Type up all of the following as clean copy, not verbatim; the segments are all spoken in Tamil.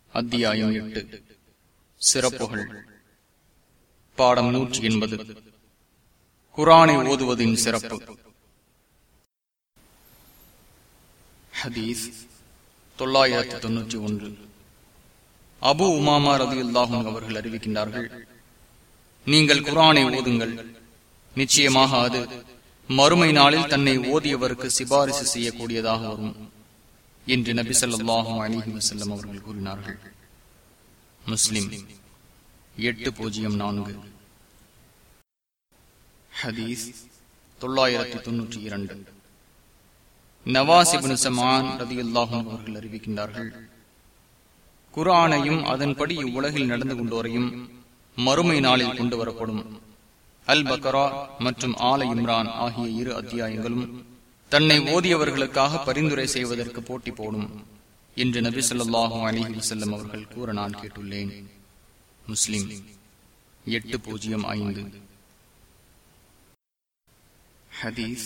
அத்தியாயம் 8 சிறப்புகள். பாடம் 180. குர்ஆனை ஓதுவதின் சிறப்பு. ஹதீஸ் 991. அபு உமாமா ரலியல்லாஹு அன்ஹு அவர்கள் அறிவிக்கின்றார்கள், நீங்கள் குர்ஆனை ஓதுங்கள், நிச்சயமாக அது மறுமை நாளில் தன்னை ஓதியவருக்கு சிபாரிசு செய்யக்கூடியதாக வரும் என்று நபி ஸல்லல்லாஹு அலைஹி வஸல்லம் அவர்கள் கூறினார்கள். முஸ்லிம் 804. ஹதீஸ் 992. நவாஸ் இப்னு சமான் ரலியல்லாஹு அன்ஹு அவர்கள் அறிவிக்கின்றார்கள், குர்ஆனையும் அதன்படி இவ்வுலகில் நடந்து கொண்டோரையும் மறுமை நாளில் கொண்டு வரப்படும் அல் பக்ரா மற்றும் ஆல இம்ரான் ஆகிய 2 அத்தியாயங்களும் தன்னை ஓதியவர்களுக்காக பரிந்துரை செய்வதற்கு போட்டி போடும் என்று நபி ஸல்லல்லாஹு அலைஹி வஸல்லம் அவர்கள் கூற நான் கேட்டுள்ளேன். முஸ்லிம் 805. ஹதீஸ்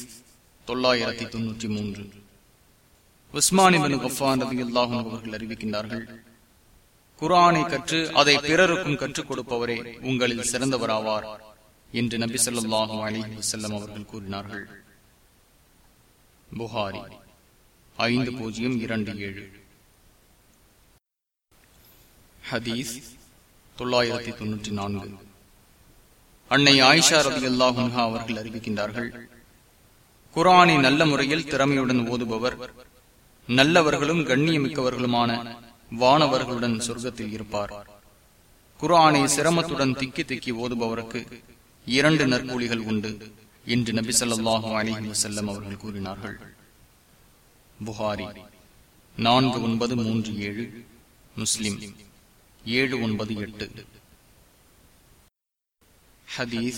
993. உஸ்மான் இப்னு கஃபான் ரலியல்லாஹு அன்ஹு அவர்கள் அறிவிக்கின்றார்கள், குர்ஆனை கற்று அதை பிறருக்கும் கற்றுக் கொடுப்பவரே உங்களில் சிறந்தவராவார் என்று நபி ஸல்லல்லாஹு அலைஹி வஸல்லம் அவர்கள் கூறினார்கள். புகாரி 5027. ஹதீஸ் 994. அன்னை ஆயிஷா ரலியல்லாஹு அன்ஹா அவர்கள் அறிவிக்கின்றார்கள், குர்ஆனை நல்ல முறையில் திறமையுடன் ஓதுபவர் நல்லவர்களும் கண்ணியமிக்கவர்களுமான வானவர்களுடன் சொர்க்கத்தில் இருப்பார். குர்ஆனை சிரமத்துடன் திக்கி திக்கி ஓதுபவருக்கு 2 நற்கூலிகள் உண்டு என்று நபி ஸல்லல்லாஹு அலைஹி வஸல்லம் அவர்கள் கூறினார்கள். புகாரி 4937, முஸ்லிம் 798. ஹதீஸ்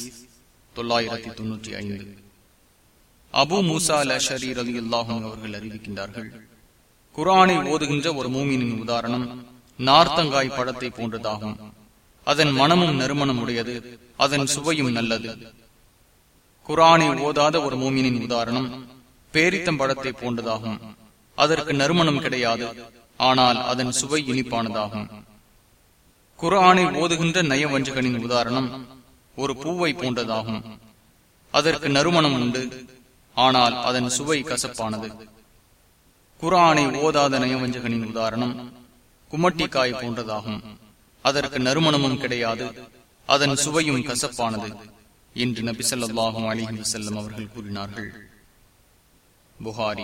995. அபு மூசா அல்-அஷரி ரலியல்லாஹு அன்ஹு அவர்கள் அறிவிக்கின்றார்கள், குர்ஆனை ஓதுகின்ற ஒரு மூமினின் உதாரணம் நார்த்தங்காய் பழத்தை போன்றதாகும். அதன் மனமும் நறுமணம் உடையது, அதன் சுவையும் நல்லது. குர்ஆனை ஓதாத ஒரு மூமினின் உதாரணம் பேரித்தம்பழத்தை போன்றதாகும். அதற்கு நறுமணம் கிடையாது, ஆனால் அதன் சுவை இனிப்பானதாகும். குர்ஆனை ஓதுகின்ற நயவஞ்சகனின் உதாரணம் ஒரு பூவை போன்றதாகும். அதற்கு நறுமணம் உண்டு, ஆனால் அதன் சுவை கசப்பானது. குர்ஆனை ஓதாத நயவஞ்சகனின் உதாரணம் குமட்டிக்காய் போன்றதாகும். அதற்கு நறுமணமும் கிடையாது, அதன் சுவையும் கசப்பானது என்று நபி ஸல்லல்லாஹு அலைஹி வஸல்லம் அவர்கள் கூறினார்கள். புகாரி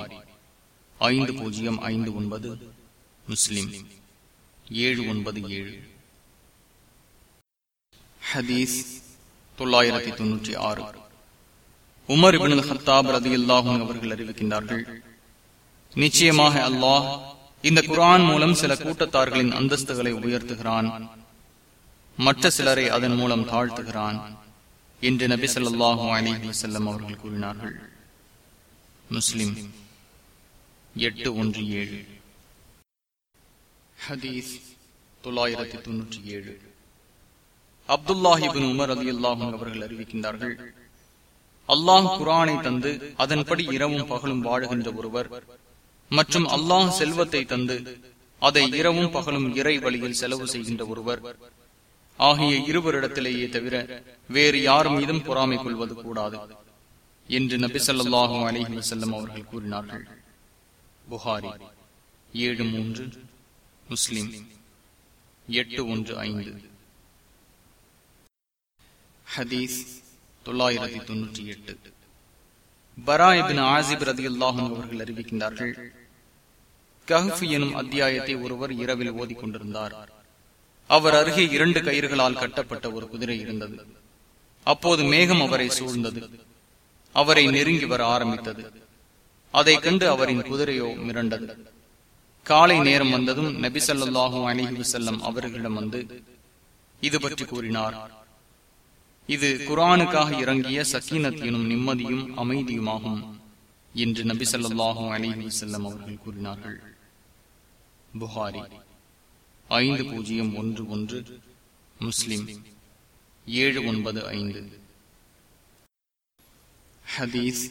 5059, முஸ்லிம் 797. ஹதீஸ் 996. உமர் இப்னு அல்-கத்தாப் ரலியல்லாஹு அன்ஹு அவர்கள் அறிவிக்கின்றார்கள், நிச்சயமாக அல்லாஹ் இந்த குர்ஆன் மூலம் சில கூட்டத்தார்களின் அந்தஸ்துகளை உயர்த்துகிறான், மற்ற சிலரை அதன் மூலம் தாழ்த்துகிறான் என்று நபி ஸல்லல்லாஹு அலைஹி வஸல்லம் அவர்கள் கூறினார்கள். முஸ்லிம் 817. ஹதீஸ் 997. அப்துல்லாஹ் இப்னு உமர் ரலியல்லாஹு அன்ஹு அவர்கள் அறிவிக்கின்றார்கள், அல்லாஹ் குர்ஆனை தந்து அதன்படி இரவும் பகலும் வாழுகின்ற ஒருவர் மற்றும் அல்லாஹ் செல்வத்தை தந்து அதை இரவும் பகலும் இறை வழியில் செலவு செய்கின்ற ஒருவர் ஆகிய இருவரிடத்திலேயே தவிர வேறு யார் மீதும் பொறாமை கொள்வது கூடாது என்று நபி ஸல்லல்லாஹு அலைஹி வஸல்லம் அவர்கள் கூறினார்கள். புகாரி 73, முஸ்லிம் 815. ஹதீஸ் 998. பரா இப்னு ஆசிப் ரலியல்லாஹு அன்ஹு அவர்கள் அறிவிக்கின்றார்கள், கஹ்ஃப் எனும் அத்தியாயத்தை ஒருவர் இரவில் ஓதிக்கொண்டிருந்தார். அவர் அருகே 2 கயிறுகளால் கட்டப்பட்ட ஒரு குதிரை இருந்தது. அப்போது மேகம் அவரை சூழ்ந்தது. அவரை நெருங்கி வர ஆரம்பித்தது. அதை கண்டு அவரின் குதிரையோ மிரண்டது. காலை நேரம் வந்ததும் நபி ஸல்லல்லாஹு அலைஹி வஸல்லம் அவர்களிடம் வந்து இது பற்றி கூறினார். இது குர்ஆனுக்காக இறங்கிய சக்கீனத் எனும் நிம்மதியும் அமைதியுமாகும் என்று நபி ஸல்லல்லாஹு அலைஹி வஸல்லம் அவர்கள் கூறினார்கள். புகாரி 5011, முஸ்லிம் 795. ஹதீஸ்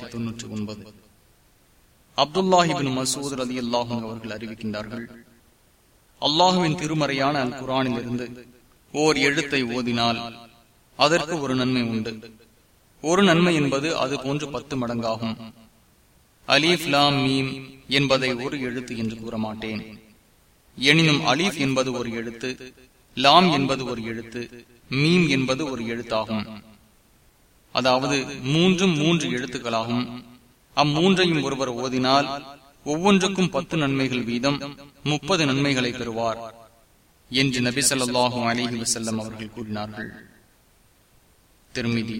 999. அப்துல்லாஹ் இப்னு மஸ்ஊத் ரலியல்லாஹு அன்ஹு அவர்கள் அறிவிக்கின்றார்கள், அல்லாஹுவின் திருமறையான அல் குர்ஆனிலிருந்து ஓர் எழுத்தை ஓதினால் அதற்கு ஒரு நன்மை உண்டு. ஒரு நன்மை என்பது அது போன்று 10 மடங்காகும். அலீஃப் லாம் மீம் என்பதை ஒரு எழுத்து என்று கூற மாட்டேன். எனினும் அலீஃப் என்பது ஒரு எழுத்து, லாம் என்பது ஒரு எழுத்து, மீம் என்பது ஒரு எழுத்தாகும். அதாவது 3 எழுத்துக்களாகும். அம்மூன்றையும் ஒருவர் ஓதினால் ஒவ்வொன்றுக்கும் 10 நன்மைகள் வீதம் 30 நன்மைகளை பெறுவார் என்று நபி ஸல்லல்லாஹு அலைஹி வஸல்லம் அவர்கள் கூறினார்கள். திர்மிதி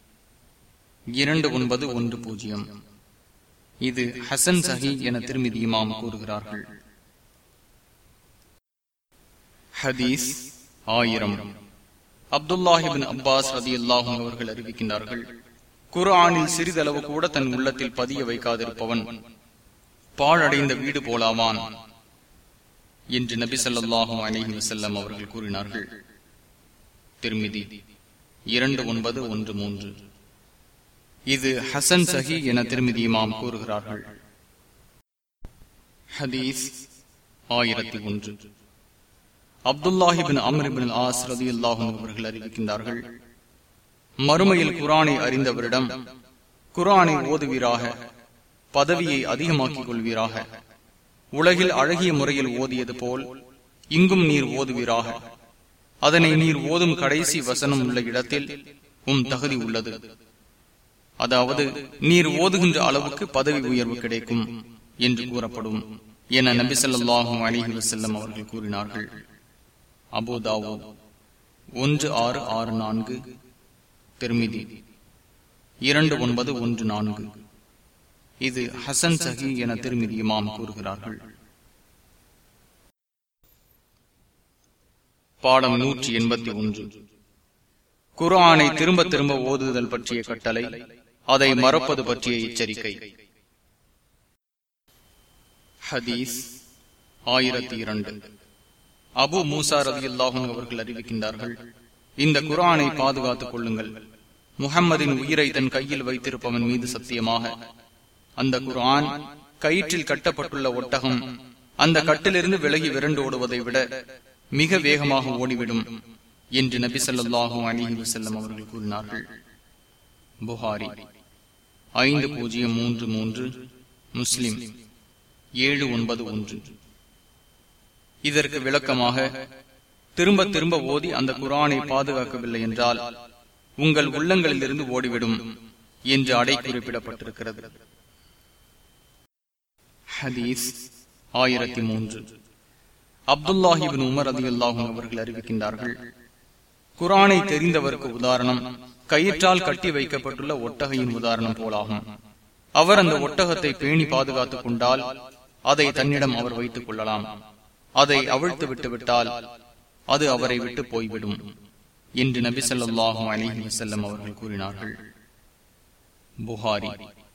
2910. இது ஹசன் சஹீஹ் என திர்மிதி இமாம் கூறுகிறார்கள். ஹதீஸ் 1000. அப்துல்லாஹ் இப்னு அப்பாஸ் ரலியல்லாஹு அன்ஹு அவர்கள் அறிவிக்கின்றார்கள், குர்ஆனில் சிறிதளவு கூட தன் உள்ளத்தில் பதிய வைக்காதிருப்பவன் பாழடைந்த வீடு போலாவான் என்று நபி ஸல்லல்லாஹு அலைஹி வஸல்லம் அவர்கள் கூறினார்கள். திர்மிதி 2913. இது ஹசன் சஹீஹ் என திர்மிதி இமாம் கூறுகிறார்கள். ஹதீஸ் 1001. Abdullah ibn Amr ibn As ரலியல்லாஹு அன்ஹு அவர்கள் அறிவிக்கின்றார்கள், மறுமையில் குர்ஆனை அறிந்தவரிடம் குர்ஆனை ஓதுவீராக, பதவியை அதிகமாக்கிக் கொள்வீராக, உலகில் அழகிய முறையில் ஓதியது போல் இங்கும் நீர் ஓதுவீராக, அதனை நீர் ஓதும் கடைசி வசனம் உள்ள இடத்தில் தகுதி உள்ளது, அதாவது நீர் ஓதுகின்ற அளவுக்கு பதவி உயர்வு கிடைக்கும் என்று கூறப்படும் என நபி ஸல்லல்லாஹு அலைஹி வஸல்லம் அவர்கள் கூறினார்கள். Abu Dawud 1664, Tirmidhi 2914. இது ஹசன் சஹீஹ் என திர்மிதி இமாம் கூறுகிறார்கள். பாடம் 181. குர்ஆனை திரும்ப திரும்ப ஓதுதல் பற்றிய கட்டளை, அதை மறப்பது பற்றிய எச்சரிக்கை. ஹதீஸ் 1002. அபு மூசா ரலியல்லாஹு அன்ஹு அவர்கள் அறிவிக்கின்றார்கள், இந்த குர்ஆனை பாதுகாத்துக் கொள்ளுங்கள். முஹம்மதின் உயிரை தன் கையில் வைத்திருப்பவன் மீது சத்தியமாக, அந்த குர்ஆன் கயிற்றில் கட்டப்பட்டுள்ள ஒட்டகம் அந்த கட்டிலிருந்து விலகி விரண்டு ஓடுவதை விட மிக வேகமாக ஓடிவிடும் என்று நபி ஸல்லல்லாஹு அலைஹி வஸல்லம் அவர்கள் கூறினார்கள். புகாரி 5033, முஸ்லிம் 791. இதற்கு விளக்கமாக, திரும்ப திரும்ப ஓதி அந்த குர்ஆனை பாதுகாக்கவில்லை என்றால் உங்கள் உள்ளங்களிலிருந்து ஓடிவிடும் என்று அடை குறிப்பிடப்பட்டிருக்கிறது. ஹதீஸ் 1003. அப்துல்லாஹ் இப்னு உமர் ரலியல்லாஹு அன்ஹு அவர்கள் அறிவிக்கின்றார்கள், குர்ஆனை தெரிந்தவருக்கு உதாரணம் கயிற்றால் கட்டி வைக்கப்பட்டுள்ள ஒட்டகையின் உதாரணம் போலாகும். அவர் அந்த ஒட்டகத்தை பேணி பாதுகாத்துக் கொண்டால் அதை தன்னிடம் அவர் வைத்துக் கொள்ளலாம். அதை அவிழ்த்து விட்டு விட்டால் அது அவரை விட்டு போய்விடும் என்று நபி ஸல்லல்லாஹு அலைஹி வஸல்லம் அவர்கள் கூறினார்கள். புகாரி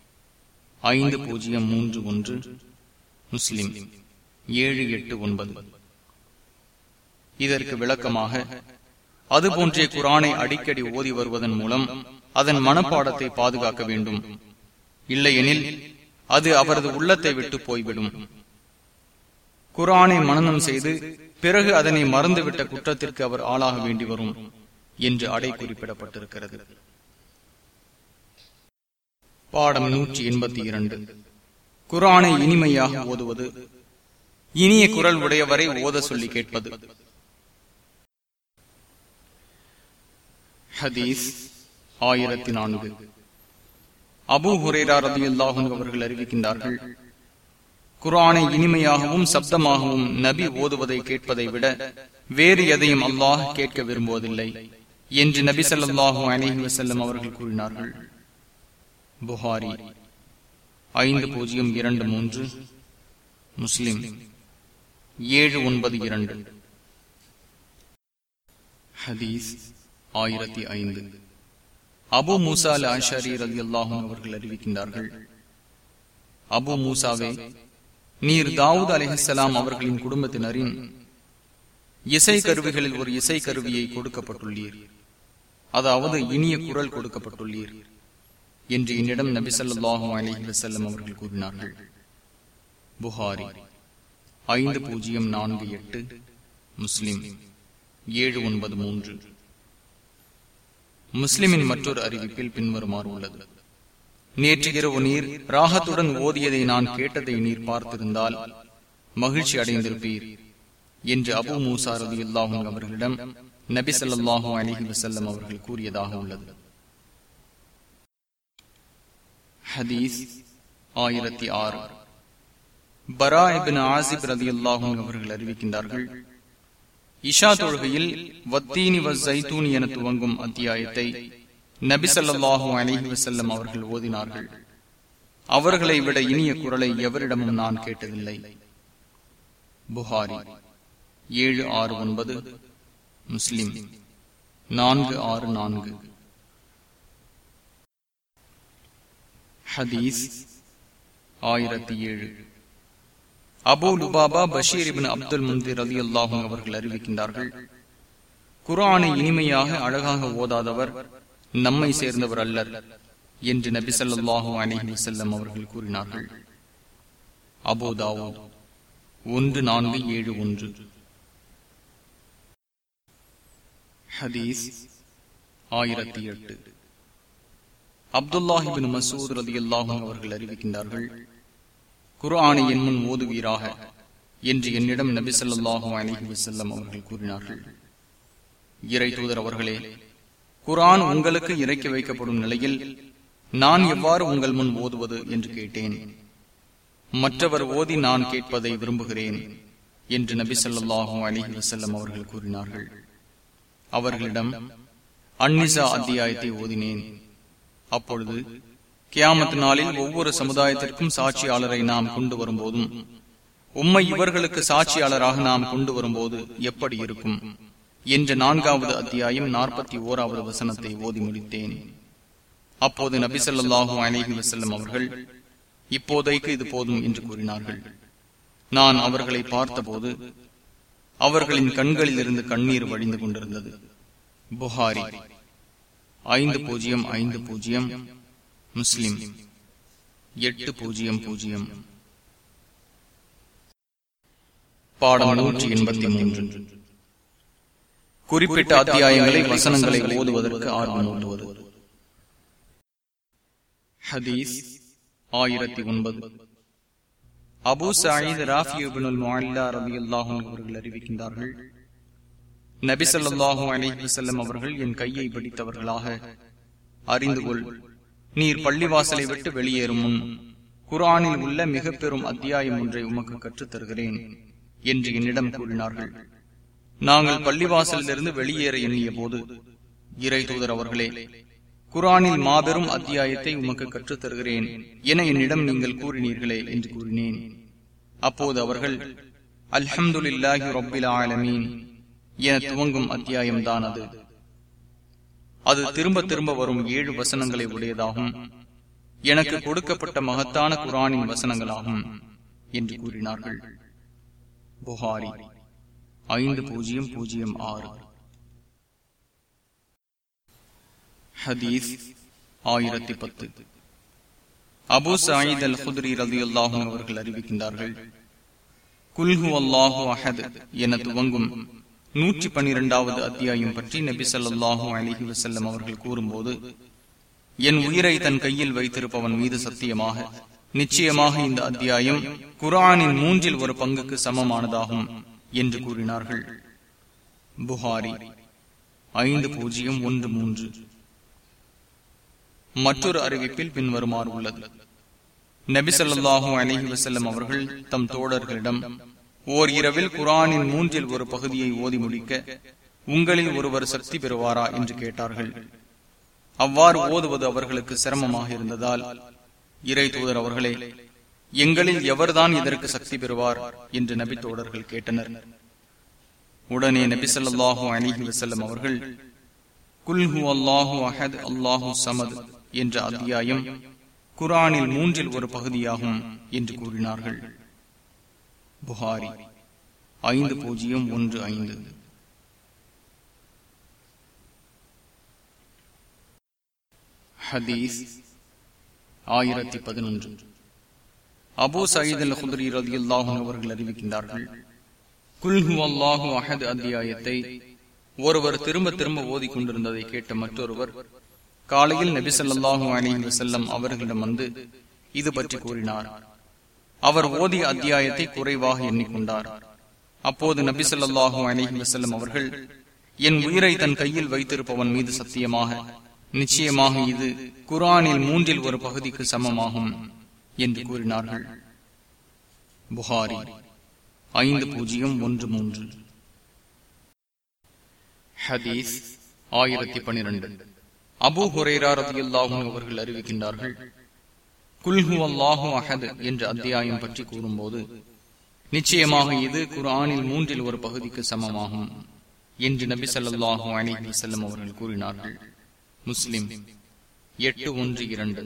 5031, முஸ்லிம் 789. இதற்கு விளக்கமாக, அதுபோன்றே குர்ஆனை அடிக்கடி ஓதி வருவதன் மூலம் அதன் மனப்பாடத்தை பாதுகாக்க வேண்டும். இல்லையெனில் அது அவரது உள்ளத்தை விட்டு போய்விடும். குர்ஆனை மனனம் செய்து பிறகு அதனை மறந்துவிட்ட குற்றத்திற்கு அவர் ஆளாக வேண்டி வரும் என்று அடை குறிப்பிடப்பட்டிருக்கிறது. பாடம் 182. குர்ஆனை இனிமையாக ஓதுவது, இனிய குரல் உடையவரை ஓத சொல்லி கேட்பது. ஹதீஸ் 1004. அபூ ஹுரைரா ரலியல்லாஹு அன்ஹு அவர்கள் அறிவிக்கின்றார்கள், குர்ஆனை இனிமையாகவும் சப்தமாகவும் நபி ஓதுவதை கேட்பதை விட வேறு எதையும் அல்லாஹ் கேட்க விரும்புவதில்லை என்று நபி ஸல்லல்லாஹு அலைஹி வஸல்லம் அவர்கள் கூறினார்கள். புகாரி 5023, முஸ்லிம் 792. ஹதீஸ் 1005. அபு மூசா அல் அஷரி ரலியல்லாஹு அன்ஹு அவர்கள் அறிவிக்கின்றார்கள், அபு மூசாவே, நீர் தாவூத் அலைஹிஸ்ஸலாம் அவர்களின் குடும்பத்தினரின் இசை கருவிகளில் ஒரு இசை கருவியை கொடுக்கப்பட்டுள்ளீர், அதாவது இனிய குரல் கொடுக்கப்பட்டுள்ளீர் என்று என்னிடம் நபி ஸல்லல்லாஹு அலைஹி வஸல்லம் அவர்கள் கூறினார்கள். புகாரி 5048, முஸ்லிம் 793. முஸ்லிமின் மற்றொரு அறிவிப்பில் பின்வருமாறு உள்ளது: நேற்று இரவு நீர் ராகத்துடன் ஓதியதை நான் கேட்டதை நீர் பார்த்திருந்தால் மகிழ்ச்சி அடைந்திருப்பீர் என்று அபூ மூசா ரலியல்லாஹு அன்ஹு அவர்களிடம் நபி ஸல்லல்லாஹு அலைஹி வஸல்லம் அவர்கள் கூறியதாக உள்ளது. ஹதீஸ் 1006. பரா இப்னு ஆஸிப் ரலியல்லாஹு அன்ஹு அவர்கள் அறிவிக்கின்றார்கள், இஷா தொழுகையில் வத்தீனி வஸ்ஸைத்தூன் என துவங்கும் அத்தியாயத்தை நபி ஸல்லல்லாஹு அலைஹி வஸல்லம் அவர்கள் ஓதினார்கள். அவர்களை விட இனிய குரலை எவரிடமும் நான் கேட்டதில்லை. புகாரி 769, முஸ்லிம் 464. ஹதீஸ் 1007. Abu Lubaba Bashir ibn Abdul Mundhir ரலியல்லாஹு அன்ஹு அவர்கள் அறிவிக்கின்றார்கள், குர்ஆனை இனிமையாக அழகாக ஓதாதவர் நம்மை சேர்ந்தவர் அல்லர் என்று நபி ஸல்லல்லாஹு அலைஹி வஸல்லம் அவர்கள் கூறினார்கள். Abu Dawud 1471. ஹதீஸ் 1008. அப்துல்லாஹ் இப்னு மஸ்ஊத் ரலியல்லாஹு அன்ஹு அவர்கள் அறிவிக்கின்றார்கள், குர்ஆனை என் முன் ஓதுவீராக என்று என்னிடம் நபி ஸல்லல்லாஹு அலைஹி வஸல்லம் அவர்கள் கூறினார்கள். இறை தூதர் அவர்களே, குர்ஆன் உங்களுக்கு இறக்கி வைக்கப்படும் நிலையில் நான் எவ்வாறு உங்கள் முன் ஓதுவது என்று கேட்டேன். மற்றவர் ஓதி நான் கேட்பதை விரும்புகிறேன் என்று நபி ஸல்லல்லாஹு அலைஹி வஸல்லம் அவர்கள் கூறினார்கள். அவர்களிடம் அந்நிசா அத்தியாயத்தை ஓதினேன். அப்பொழுது கியாமத் நாளில் ஒவ்வொரு சமுதாயத்திற்கும் சாட்சியாளரை நாம் கொண்டு வரும்போதும் உம்மை இவர்களுக்கு சாட்சியாளராக நாம் கொண்டு வரும்போது எப்படி இருக்கும் என்ற 4வது அத்தியாயம் 41வது வசனத்தை ஓதி முடித்தேன். அப்போது நபி ஸல்லல்லாஹு அலைஹி வஸல்லம் அவர்கள், இப்போதைக்கு இது போதும் என்று கூறினார்கள். நான் அவர்களை பார்த்தபோது அவர்களின் கண்களில் இருந்து கண்ணீர் வழிந்து கொண்டிருந்தது. புகாரி 5050, முஸ்லிம் 800. பாடம் 183. குறிப்பிட்ட அத்தியாயங்களை வசனங்களை ஓதுவதற்கு ஆர்வமூட்டுவது. ஹதீஸ் 1009. Abu Said Rafi ibn al Mualla ரலியல்லாஹு அன்ஹு அவர்கள் அறிவிக்கின்றார்கள், நபி ஸல்லல்லாஹு அலைஹி வஸல்லம் அவர்கள் என் கையை பிடித்தவர்களாக, அறிந்து கொள், நீர் பள்ளிவாசலை விட்டு வெளியேறும் முன் குர்ஆனில் உள்ள மிக பெரும் அத்தியாயம் ஒன்றை உமக்கு கற்றுத் தருகிறேன் என்று என்னிடம் கூறினார்கள். நாங்கள் பள்ளிவாசலிலிருந்து வெளியேற எண்ணிய போது, இறை தூதர் அவர்களே, குர்ஆனில் மாபெரும் அத்தியாயத்தை உமக்கு கற்றுத் தருகிறேன் என என்னிடம் நீங்கள் கூறினீர்களே என்று கூறினேன். அப்போது அவர்கள், அல்ஹம்துலில்லாஹி ரப்பில் ஆலமீன் என துவங்கும் அத்தியாயம்தான் அது. அது திரும்ப திரும்ப வரும் 7 வசனங்களை உடையதாகும். எனக்கு கொடுக்கப்பட்ட மகத்தான குர்ஆனின் வசனங்களாகும் என்று கூறினார்கள். புகாரி 5006. ஹதீஸ் 1010. அபூ சயீத் அல் குத்ரி ரலியல்லாஹு அன்ஹு அவர்கள் அறிவிக்கின்றார்கள், குல் ஹுவல்லாஹு அஹத் என துவங்கும் 112வது அத்தியாயம் பற்றி நபி ஸல்லல்லாஹு அலைஹி வஸல்லம் அவர்கள் கூறும்போது, என் உயிரை தன் கையில் வைத்திருப்பவன் மீது சத்தியமாக, நிச்சயமாக இந்த அத்தியாயம் குர்ஆனின் 1/3 பங்குக்கு சமமானதாகும் என்று கூறினார்கள். புகாரி 5013. மற்றொரு அறிவிப்பில் பின்வருமாறு உள்ளது: நபி ஸல்லல்லாஹு அலைஹி வஸல்லம் அவர்கள் தம் தோழர்களிடம், ஓர் இரவில் குர்ஆனின் 1/3 பகுதியை ஓதி முடிக்க உங்களில் ஒருவர் சக்தி பெறுவாரா என்று கேட்டார்கள். அவ்வாறு ஓதுவது அவர்களுக்கு சிரமமாக இருந்ததால், இறை தூதர் அவர்களே, எங்களில் எவர்தான் இதற்கு சக்தி பெறுவார் என்று நபி தோழர்கள் கேட்டனர். உடனே நபி ஸல்லல்லாஹு அலைஹி வஸல்லம் அவர்கள், குல் ஹுவல்லாஹு அஹத் அல்லாஹு ஸமத் என்ற அத்தியாயம் குர்ஆனில் 1/3 பகுதியாகும் என்று கூறினார்கள். புகாரி 5015. ஹதீஸ் 1011. அபூ சயீத் அல்-குத்ரி ரலியல்லாஹு அன்ஹு அவர்கள் அறிவிக்கின்றார்கள், குல் ஹுவல்லாஹு அஹத் அத்தியாயத்தை ஒருவர் திரும்ப திரும்ப ஓதிக் கொண்டிருந்ததை கேட்ட மற்றொருவர் காலையில் நபி ஸல்லல்லாஹு அலைஹி வஸல்லம் அவர்களிடம் வந்து இது பற்றி கூறினார். அவர் ஓதிய அத்தியாயத்தை குறைவாக எண்ணிக்கொண்டார். அப்போது நபி ஸல்லல்லாஹு அலைஹி வஸல்லம் அவர்கள், என் உயிரை தன் கையில் வைத்திருப்பவன் மீது சத்தியமாக, நிச்சயமாக இது குர்ஆனில் 3 ஒரு பகுதிக்கு சமமாகும் என்று கூறினார்கள். புகாரி 5013. ஹதீஸ் 1012. அபூ ஹுரைரா ரலியல்லாஹு அன்ஹு அவர்கள் அறிவிக்கின்றார்கள், குல் ஹுவல்லாஹு அஹத் என்ற அத்தியாயம் பற்றி கூறும்போது, நிச்சயமாக இது குர்ஆனில் 3 ஒரு பகுதிக்கு சமமாகும் என்று நபி ஸல்லல்லாஹு அலைஹி வஸல்லம் அவர்கள் கூறினார்கள். முஸ்லிம் 812.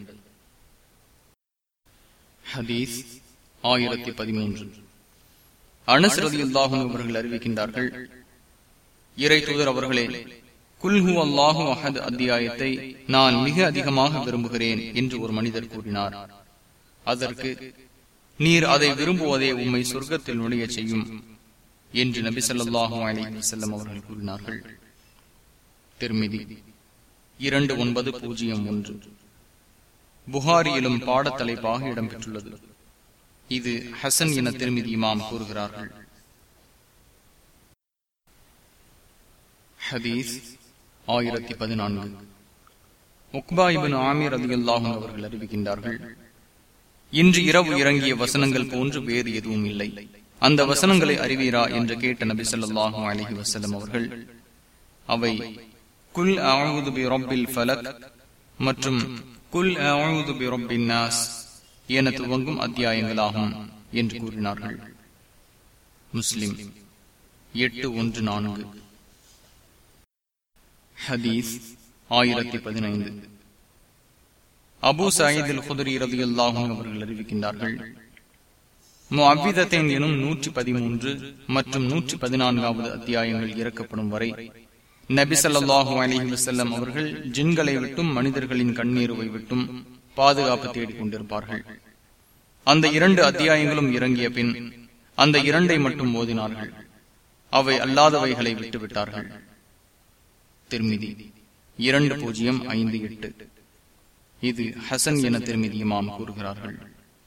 ஹதீஸ் 1013. அனஸ் ரலியல்லாஹு அன்ஹு அவர்கள் அறிவிக்கின்றார்கள், இறை தூதர் அவர்களே, குல் ஹுவல்லாஹு அஹத் அத்தியாயத்தை நான் மிக அதிகமாக விரும்புகிறேன் என்று ஒரு மனிதர் கூறினார். அதற்கு, நீர் அதை விரும்புவதே உம்மை சொர்க்கத்தில் நுழைய செய்யும் என்று நபி ஸல்லல்லாஹு அலைஹி வஸல்லம் அவர்கள் கூறினார்கள். திர்மிதி 2901. புகாரியிலும் பாடத்தலைப்பாக இடம்பெற்றுள்ளது. இது ஹசன் என திர்மிதி இமாம் கூறுகிறார்கள். ஹதீஸ் 1014. உக்பா இப்னு ஆமிர் ரலியல்லாஹு அன்ஹு அவர்கள் அறிவிக்கின்றார்கள், இன்று இரவு இறங்கிய வசனங்கள் போன்று வேறு எதுவும் இல்லை. அந்த வசனங்களை அறிவீரா என்று கேட்ட நபி ஸல்லல்லாஹு அலைஹி வஸல்லம் அவர்கள், அவை குல் அஊது பிரப்பில் ஃபலக் மற்றும் குல் அஊது பிரப்பின் நாஸ் என துவங்கும் அத்தியாயங்களாகும் என்று கூறினார்கள். முஸ்லிம் 814. ஹதீஸ் 1015. அபூ சயீத் அல்-குத்ரி ரலியல்லாஹு அன்ஹு அவர்கள் அறிவிக்கின்றார்கள், முஅவ்விதத்தைன் எனும் 113 மற்றும் 114 அத்தியாயங்கள் இறக்கப்படும் வரை நபி ஸல்லல்லாஹு அலைஹி வஸல்லம் அவர்கள் ஜின்களை விட்டும் மனிதர்களின் கண்ணீரை விட்டும் பாதுகாப்பு தேடிக் கொண்டிருப்பார்கள். அந்த 2 அத்தியாயங்களும் இறங்கிய பின் அந்த 2 மட்டும் ஓதினார்கள். அவை அல்லாதவைகளை விட்டுவிட்டார்கள். திர்மிதி 2058. இது ஹசன் என திர்மிதி இமாம் கூறுகிறார்கள்.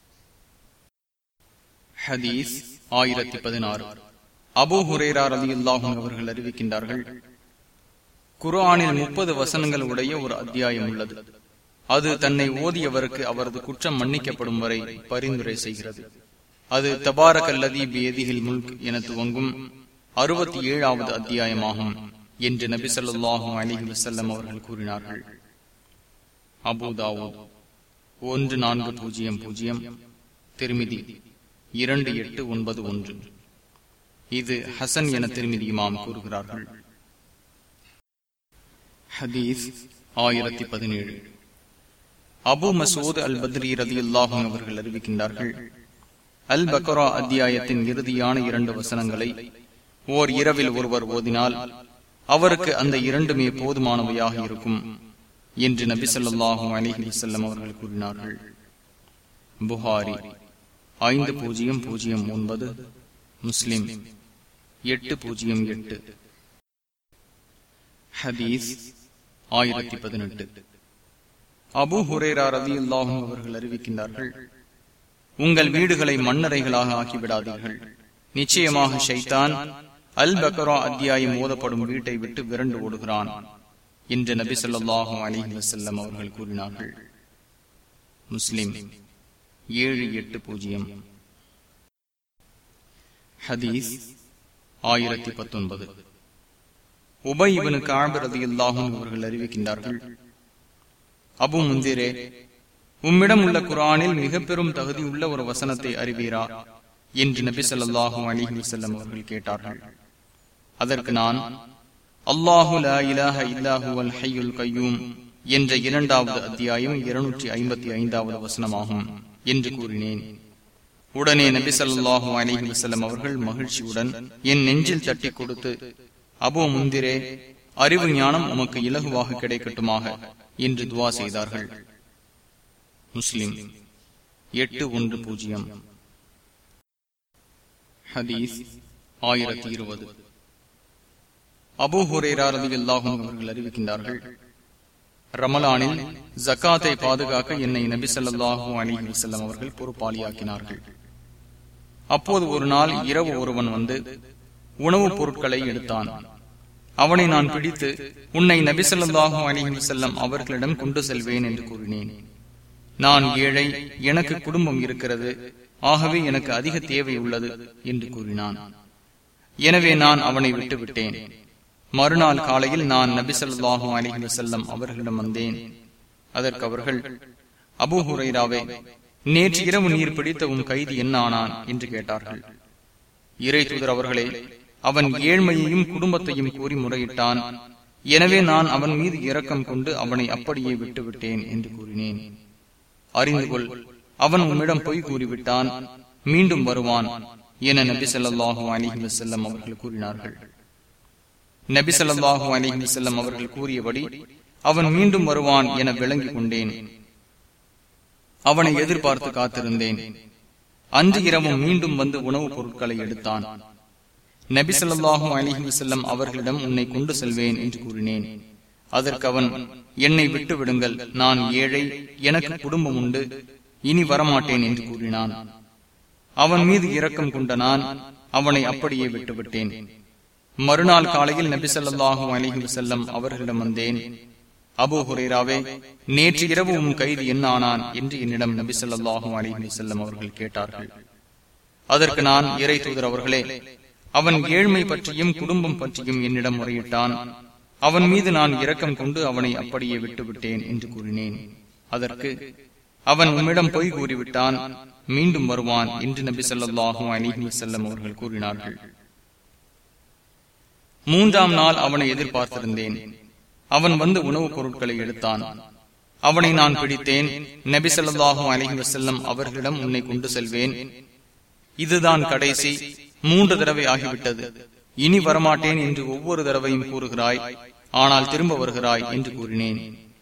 ஹதீஸ் 1016. அபூ ஹுரைரா ரலியல்லாஹு அன்ஹு அவர்கள் அறிவிக்கின்றார்கள், குர்ஆனில் 30 வசனங்கள் உடைய ஒரு அத்தியாயம் உள்ளது. அது தன்னை ஓதியவருக்கு அவரது குற்றம் மன்னிக்கப்படும் வரை பரிந்துரை செய்கிறது. அது தபாரக்கல்லதி பியதிஹில் முல்க் என துவங்கும் 67வது அத்தியாயமாகும் என்று நபி ஸல்லல்லாஹு அலைஹி வஸல்லம் அவர்கள் கூறினார்கள். Abu Dawud 1400, Tirmidhi 2891. இது ஹசன் என திர்மிதி இமாம் கூறுகிறார்கள். ஹதீஸ் 1017. அபூ மசூத் அல்-பத்ரி ரலியல்லாஹு அன்ஹு அவர்கள் அறிவிக்கின்றார்கள், அல்-பக்ரா அத்தியாயத்தின் இறுதியான 2 வசனங்களை ஓர் இரவில் ஒருவர் ஓதினால் அவருக்கு அந்த 2மே போதுமானவையாக இருக்கும் என்று நபி ஸல்லல்லாஹு அலைஹி வஸல்லம் அவர்கள் கூறினார்கள். புகாரி 5009, முஸ்லிம் 808. ஹதீஸ் 1018. அபூ ஹுரைரா ரலியல்லாஹு அன்ஹு அவர்கள் அறிவிக்கின்றார்கள், உங்கள் வீடுகளை மண்ணறைகளாக ஆக்கிவிடாதீர்கள். நிச்சயமாக ஷைத்தான் அல்-பக்ரா அத்தியாயம் ஓதப்படும் வீட்டை விட்டு விரண்டு ஓடுகிறான் என்று நபி ஸல்லல்லாஹு அலைஹி வஸல்லம் அவர்கள் கூறினார்கள். முஸ்லிம் 780. ஹதீஸ் 1019. உபை இப்னு கஅப் ரலியல்லாஹு அன்ஹு அவர்கள் அறிவிக்கின்றார்கள், அபூ முந்திரே, உம்மிடம் உள்ள குர்ஆனில் மிக பெரும் தகுதியுள்ள ஒரு வசனத்தை அறிவீரா என்று நபி ஸல்லல்லாஹு அலைஹி வஸல்லம் அவர்கள் கேட்டார்கள். அதற்கு நான், அல்லாஹு லா இலாஹ இல்லா ஹுவல் ஹய்யுல் கய்யூம் என்ற 2வது அத்தியாயம் 255வது வசனமாகும் என்று கூறினேன். உடனே நபி ஸல்லல்லாஹு அலைஹி வஸல்லம் அவர்கள் மகிழ்ச்சியுடன் என் நெஞ்சில் தட்டி கொடுத்து, அபூ முந்திரே, அறிவு ஞானம் உமக்கு இலகுவாக கிடைக்கட்டுமாக என்று துவா செய்தார்கள். முஸ்லிம் 810. ஹதீஸ் 1020. அபூ ஹுரைரா ரலியல்லாஹு அன்ஹு அவர்கள் அறிவிக்கின்றார்கள், ரமலானில் ஜக்காத்தை பாதுகாக்க என்னை நபி ஸல்லல்லாஹு அலைஹி வஸல்லம் அவர்கள் பொறுப்பாளியாக்கினார்கள். அப்போது ஒரு நாள் இரவு ஒருவன் வந்து உணவுப் பொருட்களை எடுத்தான். அவனை நான் பிடித்து, உன்னை நபி ஸல்லல்லாஹு அலைஹி வஸல்லம் அவர்களிடம் கொண்டு செல்வேன் என்று கூறினேன். நான் ஏழை, எனக்கு குடும்பம் இருக்கிறது, ஆகவே எனக்கு அதிக தேவை உள்ளது என்று கூறினான். எனவே நான் அவனை விட்டுவிட்டேன். மறுநாள் காலையில் நான் நபி ஸல்லல்லாஹு அலைஹி வஸல்லம் அவர்களிடம் வந்தேன். அதற்கு அவர்கள், அபூ ஹுரைராவே, நேற்று இரவு நீர் பிடித்த உன் கைதி என்ன ஆனான் என்று கேட்டார்கள். இறை தூதர் அவர்களே, அவன் ஏழ்மையையும் குடும்பத்தையும் கூறி முறையிட்டான். எனவே நான் அவன் மீது இரக்கம் கொண்டு அவனை அப்படியே விட்டுவிட்டேன் என்று கூறினேன். அறிந்து கொள், அவன் உம்மிடம் பொய் கூறிவிட்டான், மீண்டும் வருவான் என நபி ஸல்லல்லாஹு அலைஹி வஸல்லம் அவர்கள் கூறினார்கள். நபி ஸல்லல்லாஹு அலைஹி வஸல்லம் அவர்கள் கூறியபடி அவன் மீண்டும் வருவான் என விளங்கிக் கொண்டேன். அவனை எதிர்பார்த்து காத்திருந்தேன். அன்று இரவும் மீண்டும் வந்து உணவுப் பொருட்களை எடுத்தான். நபி ஸல்லல்லாஹு அலைஹி வஸல்லம் அவர்களிடம் உன்னை கொண்டு செல்வேன் என்று கூறினேன். அதற்கு அவன், என்னை விட்டு விடுங்கள், நான் ஏழை, எனக்கு குடும்பம் உண்டு, இனி வரமாட்டேன் என்று கூறினான். அவன் மீது இரக்கம் கொண்ட நான் அவனை அப்படியே விட்டுவிட்டேன். மறுநாள் காலையில் நபி ஸல்லல்லாஹு அலைஹி வஸல்லம் அவர்களிடம் வந்தேன். அபூ ஹுரைராவே, நேற்று இரவு உன் கைது என்ன ஆனான் என்று என்னிடம் நபி ஸல்லல்லாஹு அலைஹி வஸல்லம் அவர்கள் கேட்டார்கள். அதற்கு நான், இறை தூதர் அவர்களே, அவன் ஏழ்மை பற்றியும் குடும்பம் பற்றியும் என்னிடம் முறையிட்டான். அவன் மீது நான் இரக்கம் கொண்டு அவனை அப்படியே விட்டுவிட்டேன் என்று கூறினேன். அதற்கு அவன் உம்மிடம் பொய் கூறிவிட்டான், மீண்டும் வருவான் என்று நபி ஸல்லல்லாஹு அலைஹி வஸல்லம் அவர்கள் கூறினார்கள். 3ஆம் நாள் அவனை எதிர்பார்த்திருந்தேன். அவன் வந்து உணவுப் பொருட்களை எடுத்தான். அவனை நான் பிடித்தேன். நபி ஸல்லல்லாஹு அலைஹி வஸல்லம் அவர்களிடம் உன்னை கொண்டு செல்வேன். இதுதான் கடைசி, 3 தடவை ஆகிவிட்டது. இனி வரமாட்டேன் என்று ஒவ்வொரு தடவையும் கூறுகிறாய், ஆனால் திரும்ப வருகிறாய் என்று கூறினேன்.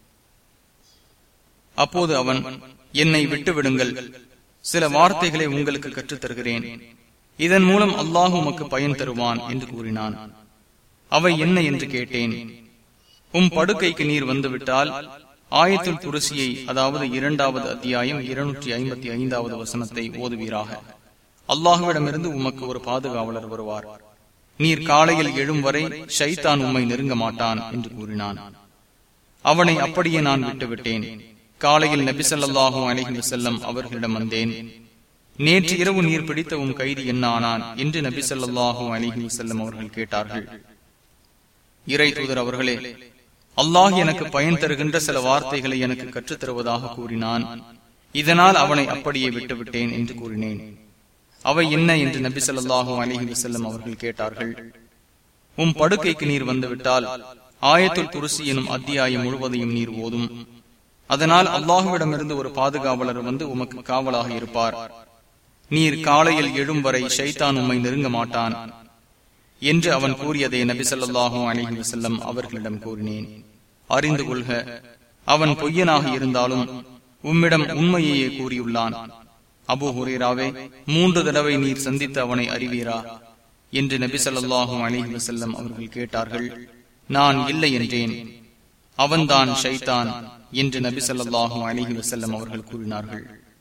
அப்போது அவன், என்னை விட்டு விடுங்கள், சில வார்த்தைகளை உங்களுக்கு கற்றுத் தருகிறேன், இதன் மூலம் அல்லாஹ் உமக்கு பயன் தருவான் என்று கூறினான். அவை என்ன என்று கேட்டேன். உம் படுக்கைக்கு நீர் வந்துவிட்டால் ஆயத்துல் குர்சியை, அதாவது 2வது அத்தியாயம் 255வது வசனத்தை ஓதுவீராக. அல்லாஹ்விடமிருந்து உமக்கு ஒரு பாதுகாவலர் வருவார். நீர் காலையில் எழும் வரை ஷைத்தான் உம்மை நெருங்க மாட்டான் என்று கூறினான். அவனை அப்படியே நான் விட்டுவிட்டேன். காலையில் நபி ஸல்லல்லாஹு அலைஹி வஸல்லம் அவர்களிடம் வந்தேன். நேற்று இரவு நீர் பிடித்த உம் கைதி என்ன ஆனான் என்று நபி ஸல்லல்லாஹு அலைஹி வஸல்லம் அவர்கள் கேட்டார்கள். இறை தூதர் அவர்களே, அல்லாஹ் எனக்கு பயன் தருகின்ற சில வார்த்தைகளை எனக்கு கற்றுத் தருவதாக கூறினான். இதனால் அவனை அப்படியே விட்டுவிட்டேன் என்று கூறினேன். அவை என்ன என்று நபி ஸல்லல்லாஹு அலைஹி வஸல்லம் அவர்கள் கேட்டார்கள். உம் படுக்கைக்கு நீர் வந்துவிட்டால் ஆயத்துல் குர்சி எனும் அத்தியாயம் முழுவதையும் நீர் ஓதும். அதனால் அல்லாஹ்விடமிருந்து ஒரு பாதுகாவலர் வந்து உமக்கு காவலாக இருப்பார். நீர் காலையில் எழும் வரை ஷைத்தான் உம்மை நெருங்க மாட்டான் என்று அவன் கூறியதை நபி ஸல்லல்லாஹு அலைஹி வஸல்லம் அவர்களிடம் கூறினேன். அறிந்து கொள்க, அவன் பொய்யனாக இருந்தாலும் உம்மிடம் உண்மையையே கூறியுள்ளான். அபூ ஹுரைராவே, 3 தடவை நீர் சந்தித்து அவனை அறிவீரா என்று நபி ஸல்லல்லாஹு அலைஹி வஸல்லம் அவர்கள் கேட்டார்கள். நான் இல்லை என்றேன். அவன்தான் ஷைத்தான் என்று நபி ஸல்லல்லாஹு அலைஹி வஸல்லம் அவர்கள் கூறினார்கள்.